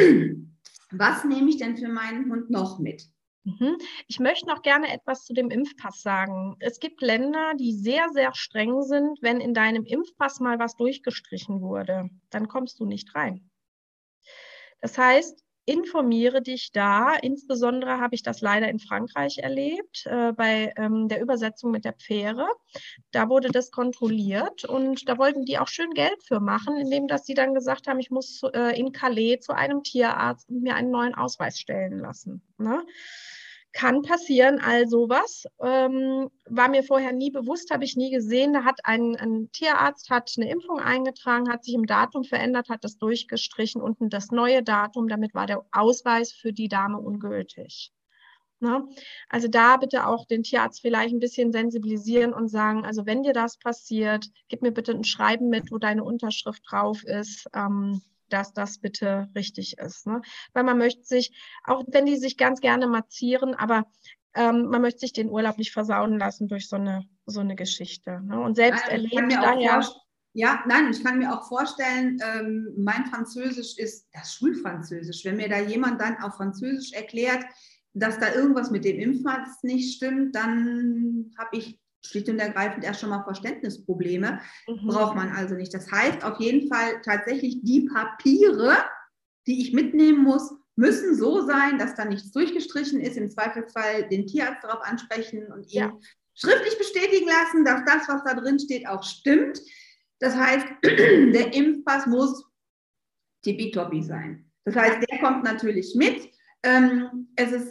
Was nehme ich denn für meinen Hund noch mit? Ich möchte noch gerne etwas zu dem Impfpass sagen. Es gibt Länder, die sehr, sehr streng sind. Wenn in deinem Impfpass mal was durchgestrichen wurde, dann kommst du nicht rein. Das heißt, informiere dich da. Insbesondere habe ich das leider in Frankreich erlebt, äh, bei ähm, der Übersetzung mit der Fähre. Da wurde das kontrolliert und da wollten die auch schön Geld für machen, indem dass sie dann gesagt haben, ich muss äh, in Calais zu einem Tierarzt und mir einen neuen Ausweis stellen lassen. Ne? Kann passieren, all sowas. Ähm, war mir vorher nie bewusst, habe ich nie gesehen. Da hat ein, ein Tierarzt hat eine Impfung eingetragen, hat sich im Datum verändert, hat das durchgestrichen, unten das neue Datum. Damit war der Ausweis für die Dame ungültig. Ne? Also da bitte auch den Tierarzt vielleicht ein bisschen sensibilisieren und sagen, also wenn dir das passiert, gib mir bitte ein Schreiben mit, wo deine Unterschrift drauf ist. Ähm, dass das bitte richtig ist. Ne? Weil man möchte sich, auch wenn die sich ganz gerne massieren, aber ähm, man möchte sich den Urlaub nicht versauen lassen durch so eine, so eine Geschichte. Ne? Und selbst Nein, ich kann erlebt mir auch daher. vorstellen, ja, nein, ich kann mir auch vorstellen, ähm, mein Französisch ist das Schulfranzösisch. Wenn mir da jemand dann auf Französisch erklärt, dass da irgendwas mit dem Impfpass nicht stimmt, dann habe ich schlicht und ergreifend erst schon mal Verständnisprobleme. Mhm. Braucht man also nicht. Das heißt auf jeden Fall tatsächlich, die Papiere, die ich mitnehmen muss, müssen so sein, dass da nichts durchgestrichen ist. Im Zweifelsfall den Tierarzt darauf ansprechen und ihn Ja. schriftlich bestätigen lassen, dass das, was da drin steht, auch stimmt. Das heißt, der Impfpass muss tippitoppi sein. Das heißt, der kommt natürlich mit. Ähm, es ist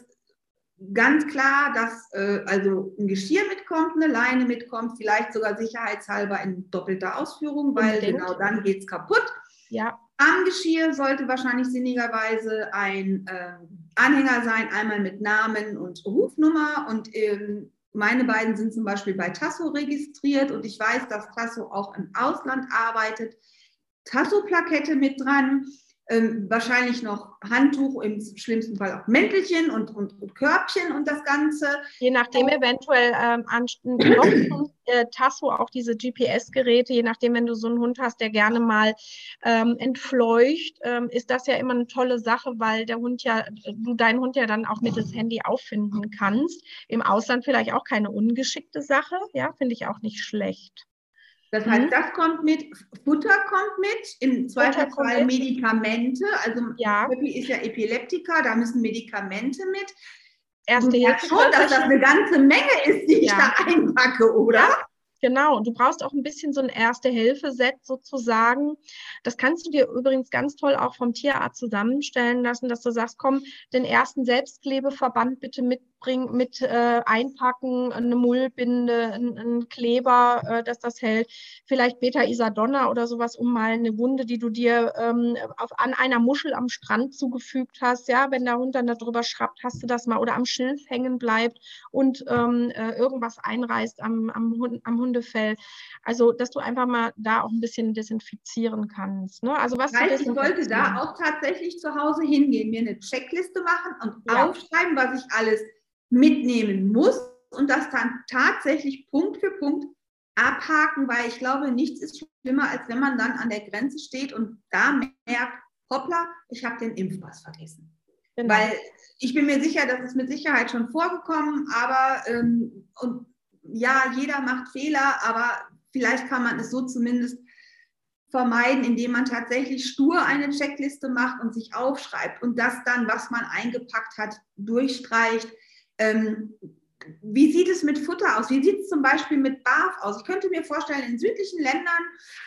ganz klar, dass äh, also ein Geschirr mitkommt, eine Leine mitkommt, vielleicht sogar sicherheitshalber in doppelter Ausführung, weil Unbedingt. genau dann geht es kaputt. Ja. Am Geschirr sollte wahrscheinlich sinnigerweise ein äh, Anhänger sein, einmal mit Namen und Rufnummer. Und ähm, meine beiden sind zum Beispiel bei Tasso registriert und ich weiß, dass Tasso auch im Ausland arbeitet. Tasso-Plakette mit dran. Ähm, wahrscheinlich noch Handtuch, im schlimmsten Fall auch Mäntelchen und, und, und Körbchen und das Ganze. Je nachdem eventuell ähm, an, noch zum äh, Tasso auch diese G P S-Geräte, je nachdem, wenn du so einen Hund hast, der gerne mal ähm, entfleucht, ähm, ist das ja immer eine tolle Sache, weil der Hund ja, du deinen Hund ja dann auch mittels Handy auffinden kannst. Im Ausland vielleicht auch keine ungeschickte Sache, ja, finde ich auch nicht schlecht. Das heißt, das kommt mit, Futter kommt mit, im Zweifelsfall Medikamente. Also ja. Pöppi ist ja Epileptiker, da müssen Medikamente mit. Erste du merkst schon, dass das eine ganze Menge ist, die ja. ich da einpacke, oder? Ja. Genau, und du brauchst auch ein bisschen so ein Erste-Hilfe-Set sozusagen. Das kannst du dir übrigens ganz toll auch vom Tierarzt zusammenstellen lassen, dass du sagst, komm, den ersten Selbstklebeverband bitte mitbringen, mit äh, einpacken, eine Mullbinde, ein, ein Kleber, äh, dass das hält. Vielleicht Beta-Isadonna oder sowas, um mal eine Wunde, die du dir ähm, auf, an einer Muschel am Strand zugefügt hast, ja, wenn der Hund dann darüber schrappt, hast du das mal, oder am Schilf hängen bleibt und ähm, äh, irgendwas einreißt am, am, Hund, am Hundefell. Also, dass du einfach mal da auch ein bisschen desinfizieren kannst. Ne? Also, was das heißt, ich sollte da auch tatsächlich zu Hause hingehen, mir eine Checkliste machen und ja. aufschreiben, was ich alles mitnehmen muss und das dann tatsächlich Punkt für Punkt abhaken, weil ich glaube, nichts ist schlimmer, als wenn man dann an der Grenze steht und da merkt, hoppla, ich habe den Impfpass vergessen. Genau. Weil ich bin mir sicher, das ist mit Sicherheit schon vorgekommen, aber ähm, und ja, jeder macht Fehler, aber vielleicht kann man es so zumindest vermeiden, indem man tatsächlich stur eine Checkliste macht und sich aufschreibt und das dann, was man eingepackt hat, durchstreicht. Ähm, wie sieht es mit Futter aus? Wie sieht es zum Beispiel mit B A F aus? Ich könnte mir vorstellen, in südlichen Ländern,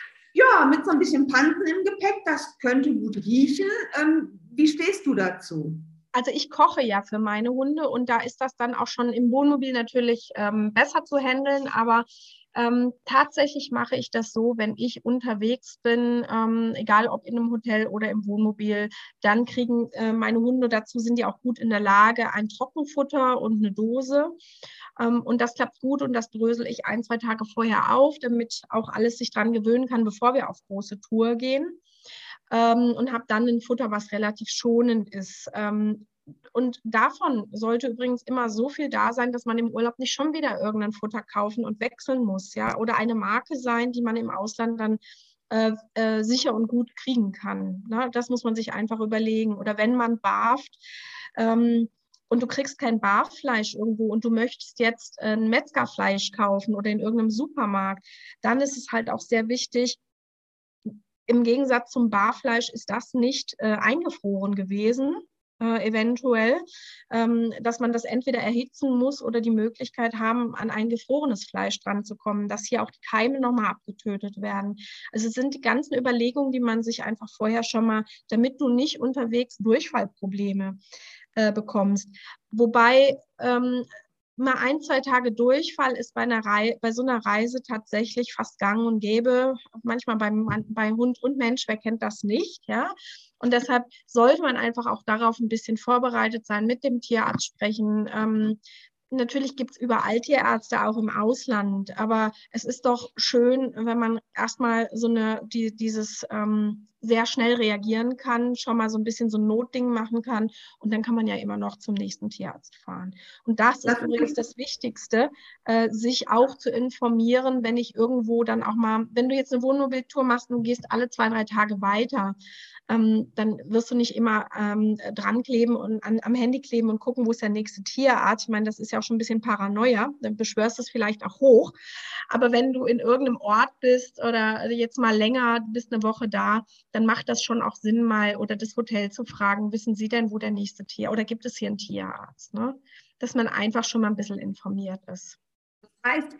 ja, mit so ein bisschen Pansen im Gepäck, das könnte gut riechen. Ähm, wie stehst du dazu? Also ich koche ja für meine Hunde und da ist das dann auch schon im Wohnmobil natürlich ähm, besser zu handeln, aber ähm, tatsächlich mache ich das so, wenn ich unterwegs bin, ähm, egal ob in einem Hotel oder im Wohnmobil, dann kriegen äh, meine Hunde, dazu sind die auch gut in der Lage, ein Trockenfutter und eine Dose. Ähm, und das klappt gut und das drösel ich ein, zwei Tage vorher auf, damit auch alles sich dran gewöhnen kann, bevor wir auf große Tour gehen. Ähm, und habe dann ein Futter, was relativ schonend ist. Ähm, und davon sollte übrigens immer so viel da sein, dass man im Urlaub nicht schon wieder irgendein Futter kaufen und wechseln muss, ja, oder eine Marke sein, die man im Ausland dann äh, äh, sicher und gut kriegen kann. Ne? Das muss man sich einfach überlegen. Oder wenn man barft, ähm, und du kriegst kein Barfleisch irgendwo und du möchtest jetzt ein Metzgerfleisch kaufen oder in irgendeinem Supermarkt, dann ist es halt auch sehr wichtig, im Gegensatz zum Barfleisch ist das nicht äh, eingefroren gewesen, äh, eventuell, ähm, dass man das entweder erhitzen muss oder die Möglichkeit haben, an ein gefrorenes Fleisch dran zu kommen, dass hier auch die Keime nochmal abgetötet werden. Also es sind die ganzen Überlegungen, die man sich einfach vorher schon mal, damit du nicht unterwegs Durchfallprobleme äh, bekommst. Wobei ähm, mal ein, zwei Tage Durchfall ist bei einer Rei bei so einer Reise tatsächlich fast gang und gäbe. Manchmal beim, bei Hund und Mensch, wer kennt das nicht, ja? Und deshalb sollte man einfach auch darauf ein bisschen vorbereitet sein, mit dem Tierarzt sprechen. Ähm, natürlich gibt es überall Tierärzte, auch im Ausland, aber es ist doch schön, wenn man erstmal so eine, die, dieses ähm, sehr schnell reagieren kann, schon mal so ein bisschen so ein Notding machen kann und dann kann man ja immer noch zum nächsten Tierarzt fahren. Und das ist Das übrigens das Wichtigste, äh, sich auch zu informieren, wenn ich irgendwo dann auch mal, wenn du jetzt eine Wohnmobiltour machst und du gehst alle zwei, drei Tage weiter, ähm, dann wirst du nicht immer ähm, dran kleben und an, am Handy kleben und gucken, wo ist der nächste Tierarzt. Ich meine, das ist ja auch schon ein bisschen Paranoia. Dann beschwörst du es vielleicht auch hoch. Aber wenn du in irgendeinem Ort bist oder jetzt mal länger, bist eine Woche da, dann macht das schon auch Sinn, mal oder das Hotel zu fragen, wissen Sie denn, wo der nächste Tier oder gibt es hier einen Tierarzt? Ne? Dass man einfach schon mal ein bisschen informiert ist. heißt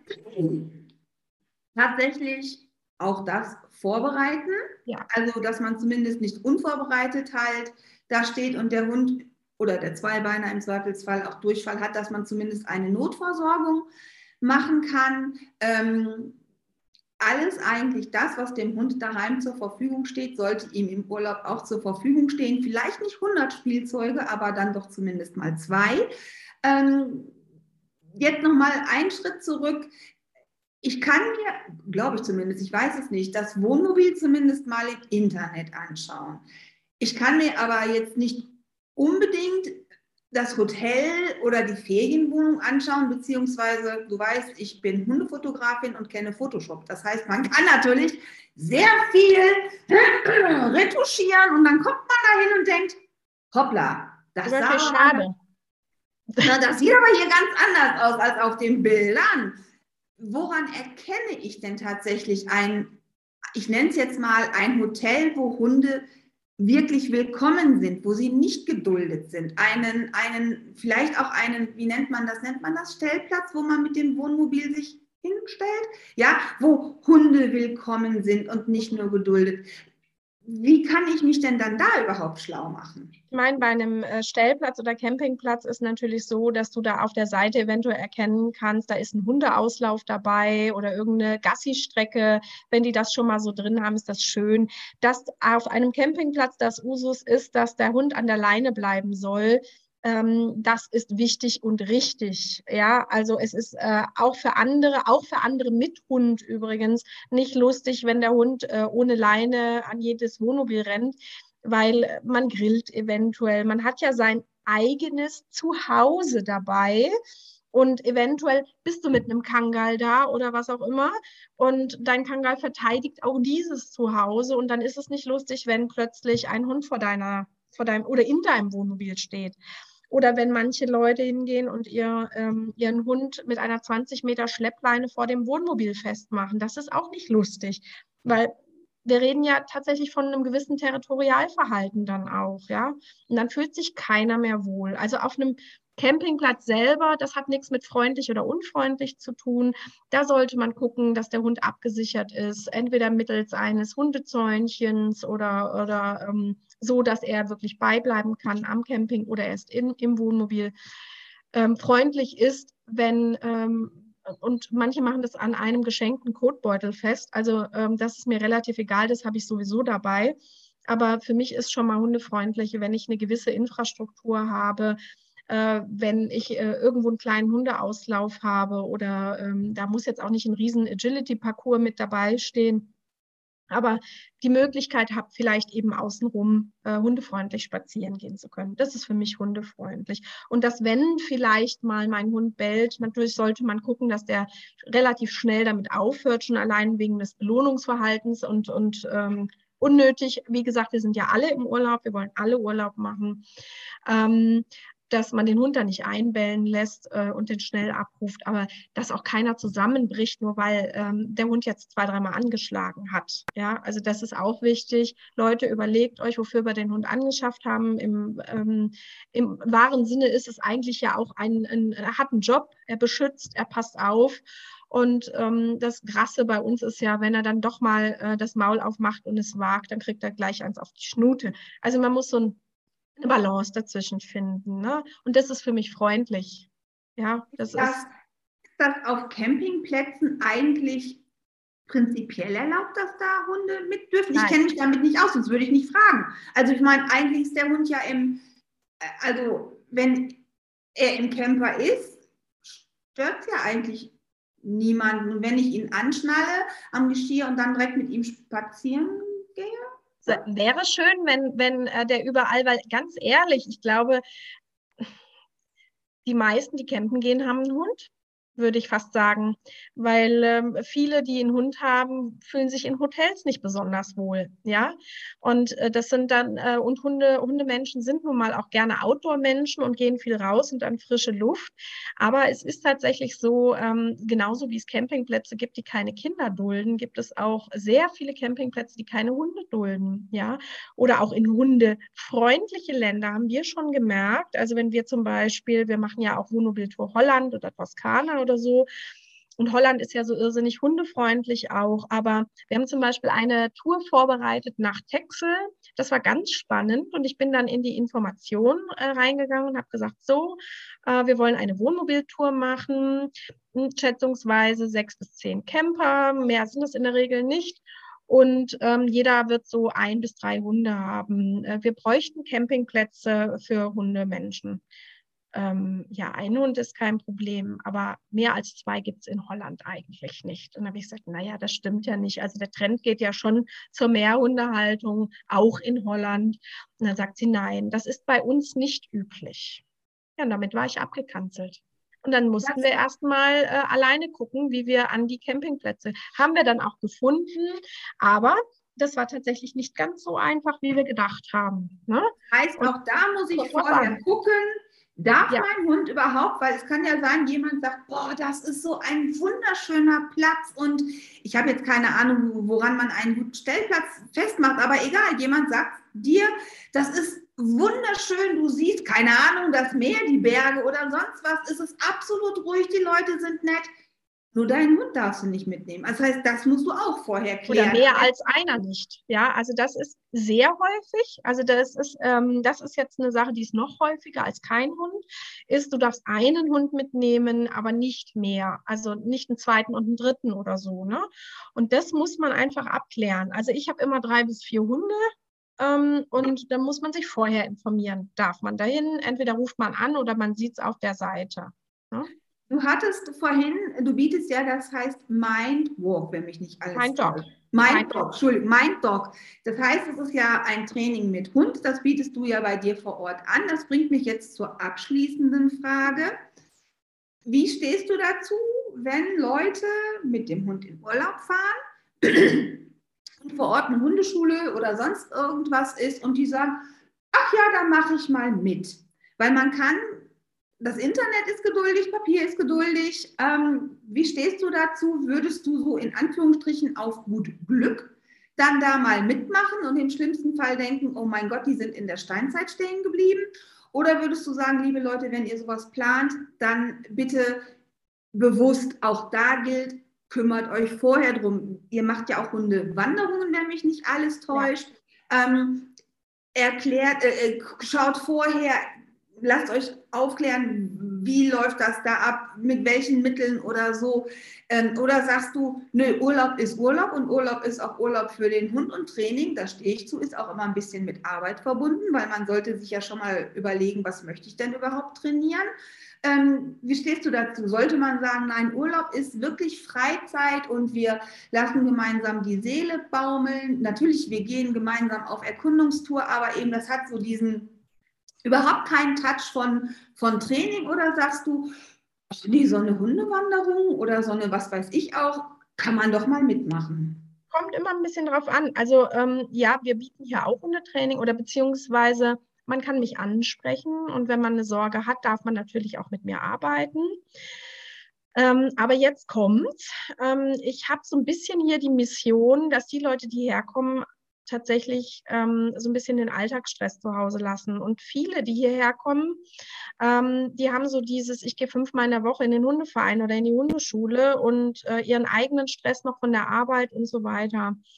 tatsächlich auch das vorbereiten, Ja. also dass man zumindest nicht unvorbereitet halt da steht und der Hund oder der Zweibeiner im Zweifelsfall auch Durchfall hat, dass man zumindest eine Notversorgung machen kann. Ähm, alles eigentlich das, was dem Hund daheim zur Verfügung steht, sollte ihm im Urlaub auch zur Verfügung stehen. Vielleicht nicht hundert Spielzeuge, aber dann doch zumindest mal zwei. Ähm, jetzt nochmal einen Schritt zurück. Ich kann mir, glaube ich zumindest, ich weiß es nicht, das Wohnmobil zumindest mal im Internet anschauen. Ich kann mir aber jetzt nicht unbedingt das Hotel oder die Ferienwohnung anschauen, beziehungsweise, du weißt, ich bin Hundefotografin und kenne Photoshop. Das heißt, man kann natürlich sehr viel retuschieren und dann kommt man da hin und denkt, hoppla, das Das sah ist aber, schade. na, das sieht aber hier ganz anders aus als auf den Bildern. Woran erkenne ich denn tatsächlich ein, ich nenne es jetzt mal ein Hotel, wo Hunde wirklich willkommen sind, wo sie nicht geduldet sind, einen, einen, vielleicht auch einen, wie nennt man das, nennt man das Stellplatz, wo man mit dem Wohnmobil sich hinstellt, ja, wo Hunde willkommen sind und nicht nur geduldet. Wie kann ich mich denn dann da überhaupt schlau machen? Ich meine, bei einem äh, Stellplatz oder Campingplatz ist natürlich so, dass du da auf der Seite eventuell erkennen kannst, da ist ein Hundeauslauf dabei oder irgendeine Gassi-Strecke. Wenn die das schon mal so drin haben, ist das schön. Dass auf einem Campingplatz das Usus ist, dass der Hund an der Leine bleiben soll, ähm, das ist wichtig und richtig. Ja, also es ist äh, auch für andere, auch für andere mit Hund übrigens nicht lustig, wenn der Hund äh, ohne Leine an jedes Wohnmobil rennt, weil man grillt eventuell. Man hat ja sein eigenes Zuhause dabei und eventuell bist du mit einem Kangal da oder was auch immer und dein Kangal verteidigt auch dieses Zuhause und dann ist es nicht lustig, wenn plötzlich ein Hund vor deiner, vor deinem oder in deinem Wohnmobil steht. Oder wenn manche Leute hingehen und ihr, ähm, ihren Hund mit einer zwanzig Meter Schleppleine vor dem Wohnmobil festmachen. Das ist auch nicht lustig, weil wir reden ja tatsächlich von einem gewissen Territorialverhalten dann auch, ja. Und dann fühlt sich keiner mehr wohl. Also auf einem Campingplatz selber, das hat nichts mit freundlich oder unfreundlich zu tun. Da sollte man gucken, dass der Hund abgesichert ist, entweder mittels eines Hundezäunchens oder, oder ähm, so, dass er wirklich beibleiben kann am Camping oder erst in, im Wohnmobil. Ähm, freundlich ist, wenn ähm, und manche machen das an einem geschenkten Kotbeutel fest. Also ähm, das ist mir relativ egal, das habe ich sowieso dabei. Aber für mich ist schon mal hundefreundlich, wenn ich eine gewisse Infrastruktur habe, äh, wenn ich äh, irgendwo einen kleinen Hundeauslauf habe oder ähm, da muss jetzt auch nicht ein riesen Agility-Parcours mit dabei stehen. Aber die Möglichkeit habe, vielleicht eben außenrum äh, hundefreundlich spazieren gehen zu können. Das ist für mich hundefreundlich. Und dass, wenn vielleicht mal mein Hund bellt, natürlich sollte man gucken, dass der relativ schnell damit aufhört, schon allein wegen des Belohnungsverhaltens und, und ähm, unnötig. Wie gesagt, wir sind ja alle im Urlaub, wir wollen alle Urlaub machen. Ähm, dass man den Hund da nicht einbellen lässt äh, und den schnell abruft, aber dass auch keiner zusammenbricht, nur weil ähm, der Hund jetzt zwei, dreimal angeschlagen hat. Ja, also das ist auch wichtig. Leute, überlegt euch, wofür wir den Hund angeschafft haben. Im, ähm, im wahren Sinne ist es eigentlich ja auch ein, ein, er hat einen Job, er beschützt, er passt auf. Und ähm, das Krasse bei uns ist ja, wenn er dann doch mal äh, das Maul aufmacht und es wagt, dann kriegt er gleich eins auf die Schnute. Also man muss so ein eine Balance dazwischen finden. Ne? Und das ist für mich freundlich. Ja, das Das, ist. das auf Campingplätzen eigentlich prinzipiell erlaubt, dass da Hunde mit dürfen? Ich Nein. kenne mich damit nicht aus, sonst würde ich nicht fragen. Also ich meine, eigentlich ist der Hund ja im, also wenn er im Camper ist, stört es ja eigentlich niemanden. Und wenn ich ihn anschnalle am Geschirr und dann direkt mit ihm spazieren gehe? Wäre schön, wenn, wenn äh, der überall, weil ganz ehrlich, ich glaube, die meisten, die campen gehen, haben einen Hund, würde ich fast sagen, weil ähm, viele, die einen Hund haben, fühlen sich in Hotels nicht besonders wohl, ja. Und äh, das sind dann äh, und Hunde, Hundemenschen sind nun mal auch gerne Outdoor-Menschen und gehen viel raus und an frische Luft. Aber es ist tatsächlich so, ähm, genauso wie es Campingplätze gibt, die keine Kinder dulden, gibt es auch sehr viele Campingplätze, die keine Hunde dulden, ja. Oder auch in hundefreundliche Länder haben wir schon gemerkt. Also wenn wir zum Beispiel, wir machen ja auch Wohnmobil-Tour Holland oder Toskana oder so. Und Holland ist ja so irrsinnig hundefreundlich auch. Aber wir haben zum Beispiel eine Tour vorbereitet nach Texel. Das war ganz spannend. Und ich bin dann in die Information äh, reingegangen und habe gesagt, so, äh, wir wollen eine Wohnmobiltour machen. Schätzungsweise sechs bis zehn Camper. Mehr sind es in der Regel nicht. Und ähm, jeder wird so ein bis drei Hunde haben. Äh, wir bräuchten Campingplätze für Hundemenschen. Ähm, ja, ein Hund ist kein Problem, aber mehr als zwei gibt es in Holland eigentlich nicht. Und dann habe ich gesagt, naja, das stimmt ja nicht. Also der Trend geht ja schon zur Mehrhundehaltung, auch in Holland. Und dann sagt sie, nein, das ist bei uns nicht üblich. Ja, und damit war ich abgekanzelt. Und dann mussten wir erstmal äh, alleine gucken, wie wir an die Campingplätze. Haben wir dann auch gefunden, aber das war tatsächlich nicht ganz so einfach, wie wir gedacht haben. Ne? Heißt, Und auch da muss ich vorher gucken, darf ja. mein Hund überhaupt, weil es kann ja sein, jemand sagt, boah, das ist so ein wunderschöner Platz und ich habe jetzt keine Ahnung, woran man einen guten Stellplatz festmacht, aber egal, jemand sagt dir, das ist wunderschön, du siehst, keine Ahnung, das Meer, die Berge oder sonst was, es ist absolut ruhig, die Leute sind nett. Nur deinen Hund darfst du nicht mitnehmen. Das heißt, das musst du auch vorher klären. Oder mehr als einer nicht. Ja, also das ist sehr häufig. Also das ist, ähm, das ist jetzt eine Sache, die ist noch häufiger als kein Hund. Ist, du darfst einen Hund mitnehmen, aber nicht mehr. Also nicht einen zweiten und einen dritten oder so. Ne? Und das muss man einfach abklären. Also ich habe immer drei bis vier Hunde. Ähm, und dann muss man sich vorher informieren. Darf man dahin? Entweder ruft man an oder man sieht es auf der Seite. Ne? Du hattest vorhin, du bietest ja, das heißt Mindwalk, wenn mich nicht alles Mein Dog. täuscht. Minddog, Entschuldigung, Minddog. Das heißt, es ist ja ein Training mit Hund, das bietest du ja bei dir vor Ort an. Das bringt mich jetzt zur abschließenden Frage. Wie stehst du dazu, wenn Leute mit dem Hund in Urlaub fahren und vor Ort eine Hundeschule oder sonst irgendwas ist und die sagen, ach ja, da mache ich mal mit. Weil man kann, das Internet ist geduldig, Papier ist geduldig. Ähm, wie stehst du dazu? Würdest du so in Anführungsstrichen auf gut Glück dann da mal mitmachen und im schlimmsten Fall denken, oh mein Gott, die sind in der Steinzeit stehen geblieben? Oder würdest du sagen, liebe Leute, wenn ihr sowas plant, dann bitte bewusst, auch da gilt, kümmert euch vorher drum. Ihr macht ja auch Hundewanderungen, wenn mich nicht alles täuscht. Ja. Ähm, erklärt, äh, schaut vorher, lasst euch aufklären, wie läuft das da ab, mit welchen Mitteln oder so. Ähm, oder sagst du, nö, Urlaub ist Urlaub und Urlaub ist auch Urlaub für den Hund und Training, da stehe ich zu, ist auch immer ein bisschen mit Arbeit verbunden, weil man sollte sich ja schon mal überlegen, was möchte ich denn überhaupt trainieren. Ähm, wie stehst du dazu? Sollte man sagen, nein, Urlaub ist wirklich Freizeit und wir lassen gemeinsam die Seele baumeln. Natürlich, wir gehen gemeinsam auf Erkundungstour, aber eben das hat so diesen überhaupt keinen Touch von, von Training. Oder sagst du, nee, so eine Hundewanderung oder so eine, was weiß ich auch, kann man doch mal mitmachen? Kommt immer ein bisschen drauf an. Also ähm, ja, wir bieten hier auch Hundetraining oder beziehungsweise man kann mich ansprechen und wenn man eine Sorge hat, darf man natürlich auch mit mir arbeiten. Ähm, aber jetzt kommt's. Ähm, ich habe so ein bisschen hier die Mission, dass die Leute, die herkommen, tatsächlich ähm, so ein bisschen den Alltagsstress zu Hause lassen. Und viele, die hierher kommen, ähm, die haben so dieses, ich gehe fünfmal in der Woche in den Hundeverein oder in die Hundeschule und äh, ihren eigenen Stress noch von der Arbeit und so weiter.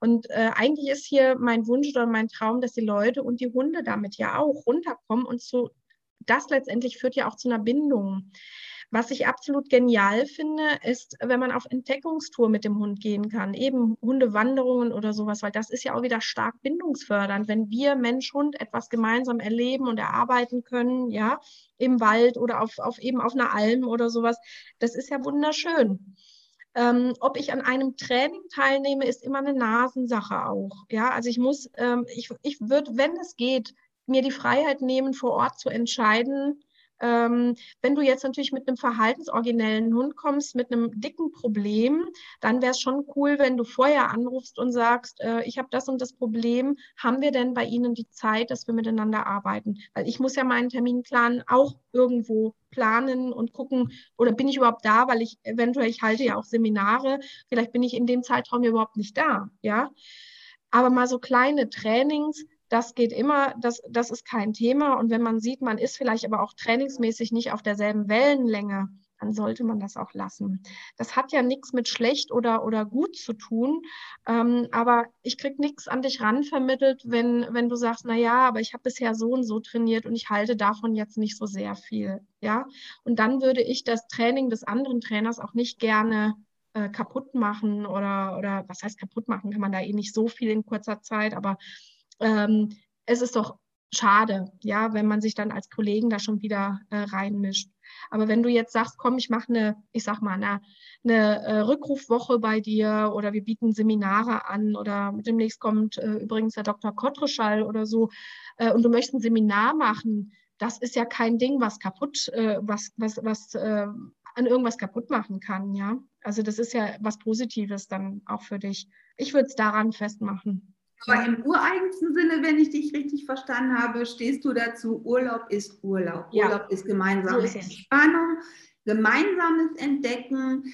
Und äh, eigentlich ist hier mein Wunsch oder mein Traum, dass die Leute und die Hunde damit ja auch runterkommen und so, das letztendlich führt ja auch zu einer Bindung. Was ich absolut genial finde, ist, wenn man auf Entdeckungstour mit dem Hund gehen kann, eben Hundewanderungen oder sowas, weil das ist ja auch wieder stark bindungsfördernd, wenn wir Mensch, Hund etwas gemeinsam erleben und erarbeiten können, ja, im Wald oder auf, auf eben auf einer Alm oder sowas. Das ist ja wunderschön. Ähm, ob ich an einem Training teilnehme, ist immer eine Nasensache auch. Ja, also ich muss, ähm, ich, ich würde, wenn es geht, mir die Freiheit nehmen, vor Ort zu entscheiden. Ähm, wenn du jetzt natürlich mit einem verhaltensoriginellen Hund kommst, mit einem dicken Problem, dann wäre es schon cool, wenn du vorher anrufst und sagst, äh, ich habe das und das Problem, haben wir denn bei Ihnen die Zeit, dass wir miteinander arbeiten? Weil ich muss ja meinen Terminplan auch irgendwo planen und gucken, oder bin ich überhaupt da, weil ich eventuell, ich halte ja auch Seminare, vielleicht bin ich in dem Zeitraum ja überhaupt nicht da, ja. Aber mal so kleine Trainings, das geht immer, das, das ist kein Thema. Und wenn man sieht, man ist vielleicht aber auch trainingsmäßig nicht auf derselben Wellenlänge, dann sollte man das auch lassen. Das hat ja nichts mit schlecht oder, oder gut zu tun, ähm, aber ich kriege nichts an dich ranvermittelt, wenn, wenn du sagst, na ja, aber ich habe bisher so und so trainiert und ich halte davon jetzt nicht so sehr viel. Ja? Und dann würde ich das Training des anderen Trainers auch nicht gerne äh, kaputt machen oder, oder was heißt kaputt machen, kann man da eh nicht so viel in kurzer Zeit, aber ähm, es ist doch schade, ja, wenn man sich dann als Kollegen da schon wieder äh, reinmischt. Aber wenn du jetzt sagst, komm, ich mache eine, ich sag mal, eine, eine äh, Rückrufwoche bei dir oder wir bieten Seminare an oder demnächst kommt äh, übrigens der Doktor Kottreschall oder so äh, und du möchtest ein Seminar machen, das ist ja kein Ding, was kaputt, äh, was, was, was äh, an irgendwas kaputt machen kann, ja. Also das ist ja was Positives dann auch für dich. Ich würde es daran festmachen. Aber Ja. im ureigensten Sinne, wenn ich dich richtig verstanden habe, stehst du dazu, Urlaub ist Urlaub. Ja, Urlaub ist so gemeinsame ist es. Entspannung, gemeinsames Entdecken,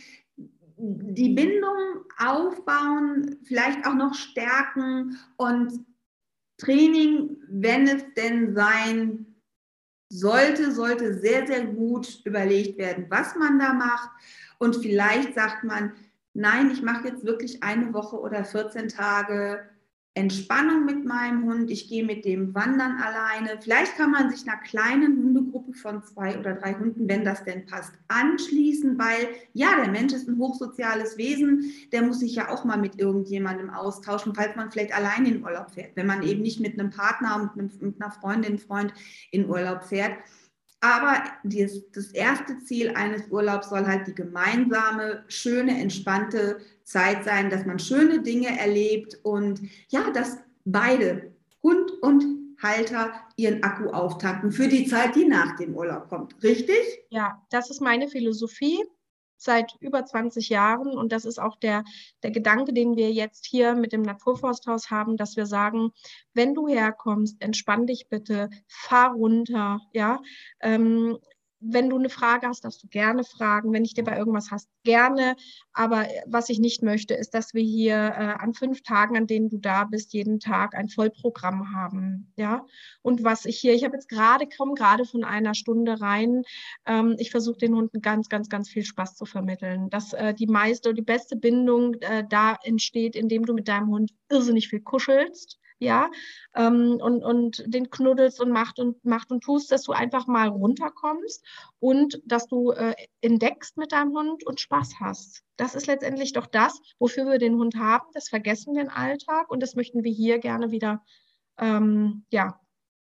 die Bindung aufbauen, vielleicht auch noch stärken und Training, wenn es denn sein sollte, sollte sehr, sehr gut überlegt werden, was man da macht. Und vielleicht sagt man, nein, ich mache jetzt wirklich eine Woche oder vierzehn Tage Entspannung mit meinem Hund. Ich gehe mit dem wandern alleine. Vielleicht kann man sich einer kleinen Hundegruppe von zwei oder drei Hunden, wenn das denn passt, anschließen, weil ja, der Mensch ist ein hochsoziales Wesen. Der muss sich ja auch mal mit irgendjemandem austauschen, falls man vielleicht alleine in Urlaub fährt, wenn man eben nicht mit einem Partner, mit, einem, mit einer Freundin, Freund in Urlaub fährt. Aber das, das erste Ziel eines Urlaubs soll halt die gemeinsame, schöne, entspannte Zeit sein, dass man schöne Dinge erlebt und ja, dass beide, Hund und Halter, ihren Akku auftanken für die Zeit, die nach dem Urlaub kommt. Richtig? Ja, das ist meine Philosophie seit über zwanzig Jahren und das ist auch der, der Gedanke, den wir jetzt hier mit dem Naturforsthaus haben, dass wir sagen, wenn du herkommst, entspann dich bitte, fahr runter, ja, ähm, wenn du eine Frage hast, darfst du gerne fragen. Wenn ich dir bei irgendwas hast, gerne. Aber was ich nicht möchte, ist, dass wir hier äh, an fünf Tagen, an denen du da bist, jeden Tag ein Vollprogramm haben. Ja. Und was ich hier, ich habe jetzt gerade, komme gerade von einer Stunde rein. Ähm, ich versuche den Hunden ganz, ganz, ganz viel Spaß zu vermitteln. Dass äh, die meiste, die beste Bindung äh, da entsteht, indem du mit deinem Hund irrsinnig viel kuschelst. Ja, ähm, und, und den knuddelst und macht und macht und tust, dass du einfach mal runterkommst und dass du äh, entdeckst mit deinem Hund und Spaß hast. Das ist letztendlich doch das, wofür wir den Hund haben. Das vergessen wir im Alltag und das möchten wir hier gerne wieder ähm, ja,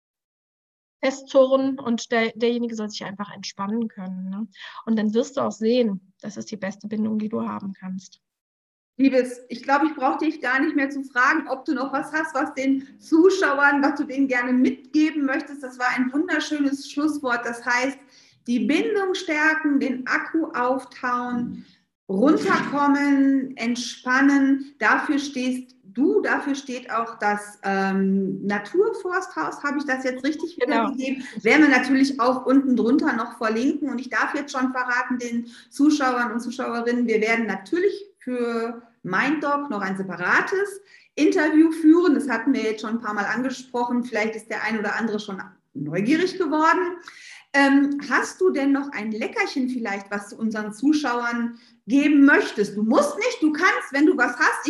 festzurren und der, derjenige soll sich einfach entspannen können. Ne? Und dann wirst du auch sehen, das ist die beste Bindung, die du haben kannst. Liebes, ich glaube, ich brauche dich gar nicht mehr zu fragen, ob du noch was hast, was den Zuschauern, was du denen gerne mitgeben möchtest. Das war ein wunderschönes Schlusswort. Das heißt, die Bindung stärken, den Akku auftauen, runterkommen, entspannen. Dafür stehst du, dafür steht auch das ähm, Naturforsthaus. Habe ich das jetzt richtig Genau. wiedergegeben? Werden wir natürlich auch unten drunter noch verlinken. Und ich darf jetzt schon verraten den Zuschauern und Zuschauerinnen, wir werden natürlich für MindDog noch ein separates Interview führen. Das hatten wir jetzt schon ein paar Mal angesprochen. Vielleicht ist der ein oder andere schon neugierig geworden. Ähm, hast du denn noch ein Leckerchen vielleicht, was du unseren Zuschauern geben möchtest? Du musst nicht, du kannst, wenn du was hast. Ich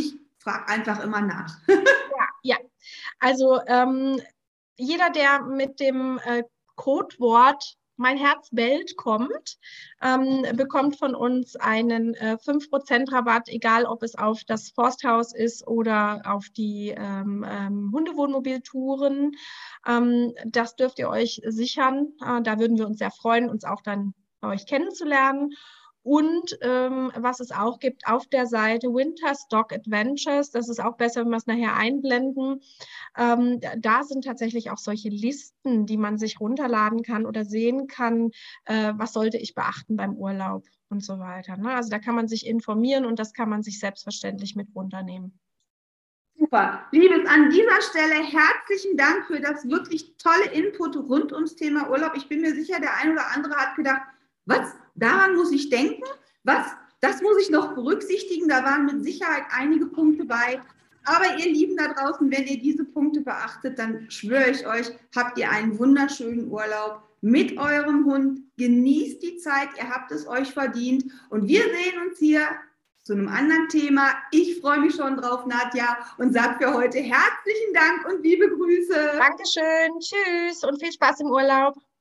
frag einfach immer nach. Ja, ja. Also ähm, jeder, der mit dem äh, Codewort Mein Herz bellt kommt, ähm, bekommt von uns einen äh, fünf Prozent Rabatt, egal ob es auf das Forsthaus ist oder auf die ähm, ähm, Hundewohnmobiltouren. Ähm, das dürft ihr euch sichern. Äh, da würden wir uns sehr freuen, uns auch dann bei euch kennenzulernen. Und ähm, was es auch gibt auf der Seite Winter Stock Adventures, das ist auch besser, wenn wir es nachher einblenden. Ähm, da sind tatsächlich auch solche Listen, die man sich runterladen kann oder sehen kann, äh, was sollte ich beachten beim Urlaub und so weiter. Ne? Also da kann man sich informieren und das kann man sich selbstverständlich mit runternehmen. Super. Liebes, an dieser Stelle herzlichen Dank für das wirklich tolle Input rund ums Thema Urlaub. Ich bin mir sicher, der ein oder andere hat gedacht, was, daran muss ich denken? Was, das muss ich noch berücksichtigen? Da waren mit Sicherheit einige Punkte bei. Aber ihr Lieben da draußen, wenn ihr diese Punkte beachtet, dann schwöre ich euch, habt ihr einen wunderschönen Urlaub mit eurem Hund. Genießt die Zeit, ihr habt es euch verdient. Und wir sehen uns hier zu einem anderen Thema. Ich freue mich schon drauf, Nadja, und sage für heute herzlichen Dank und liebe Grüße. Dankeschön, tschüss und viel Spaß im Urlaub.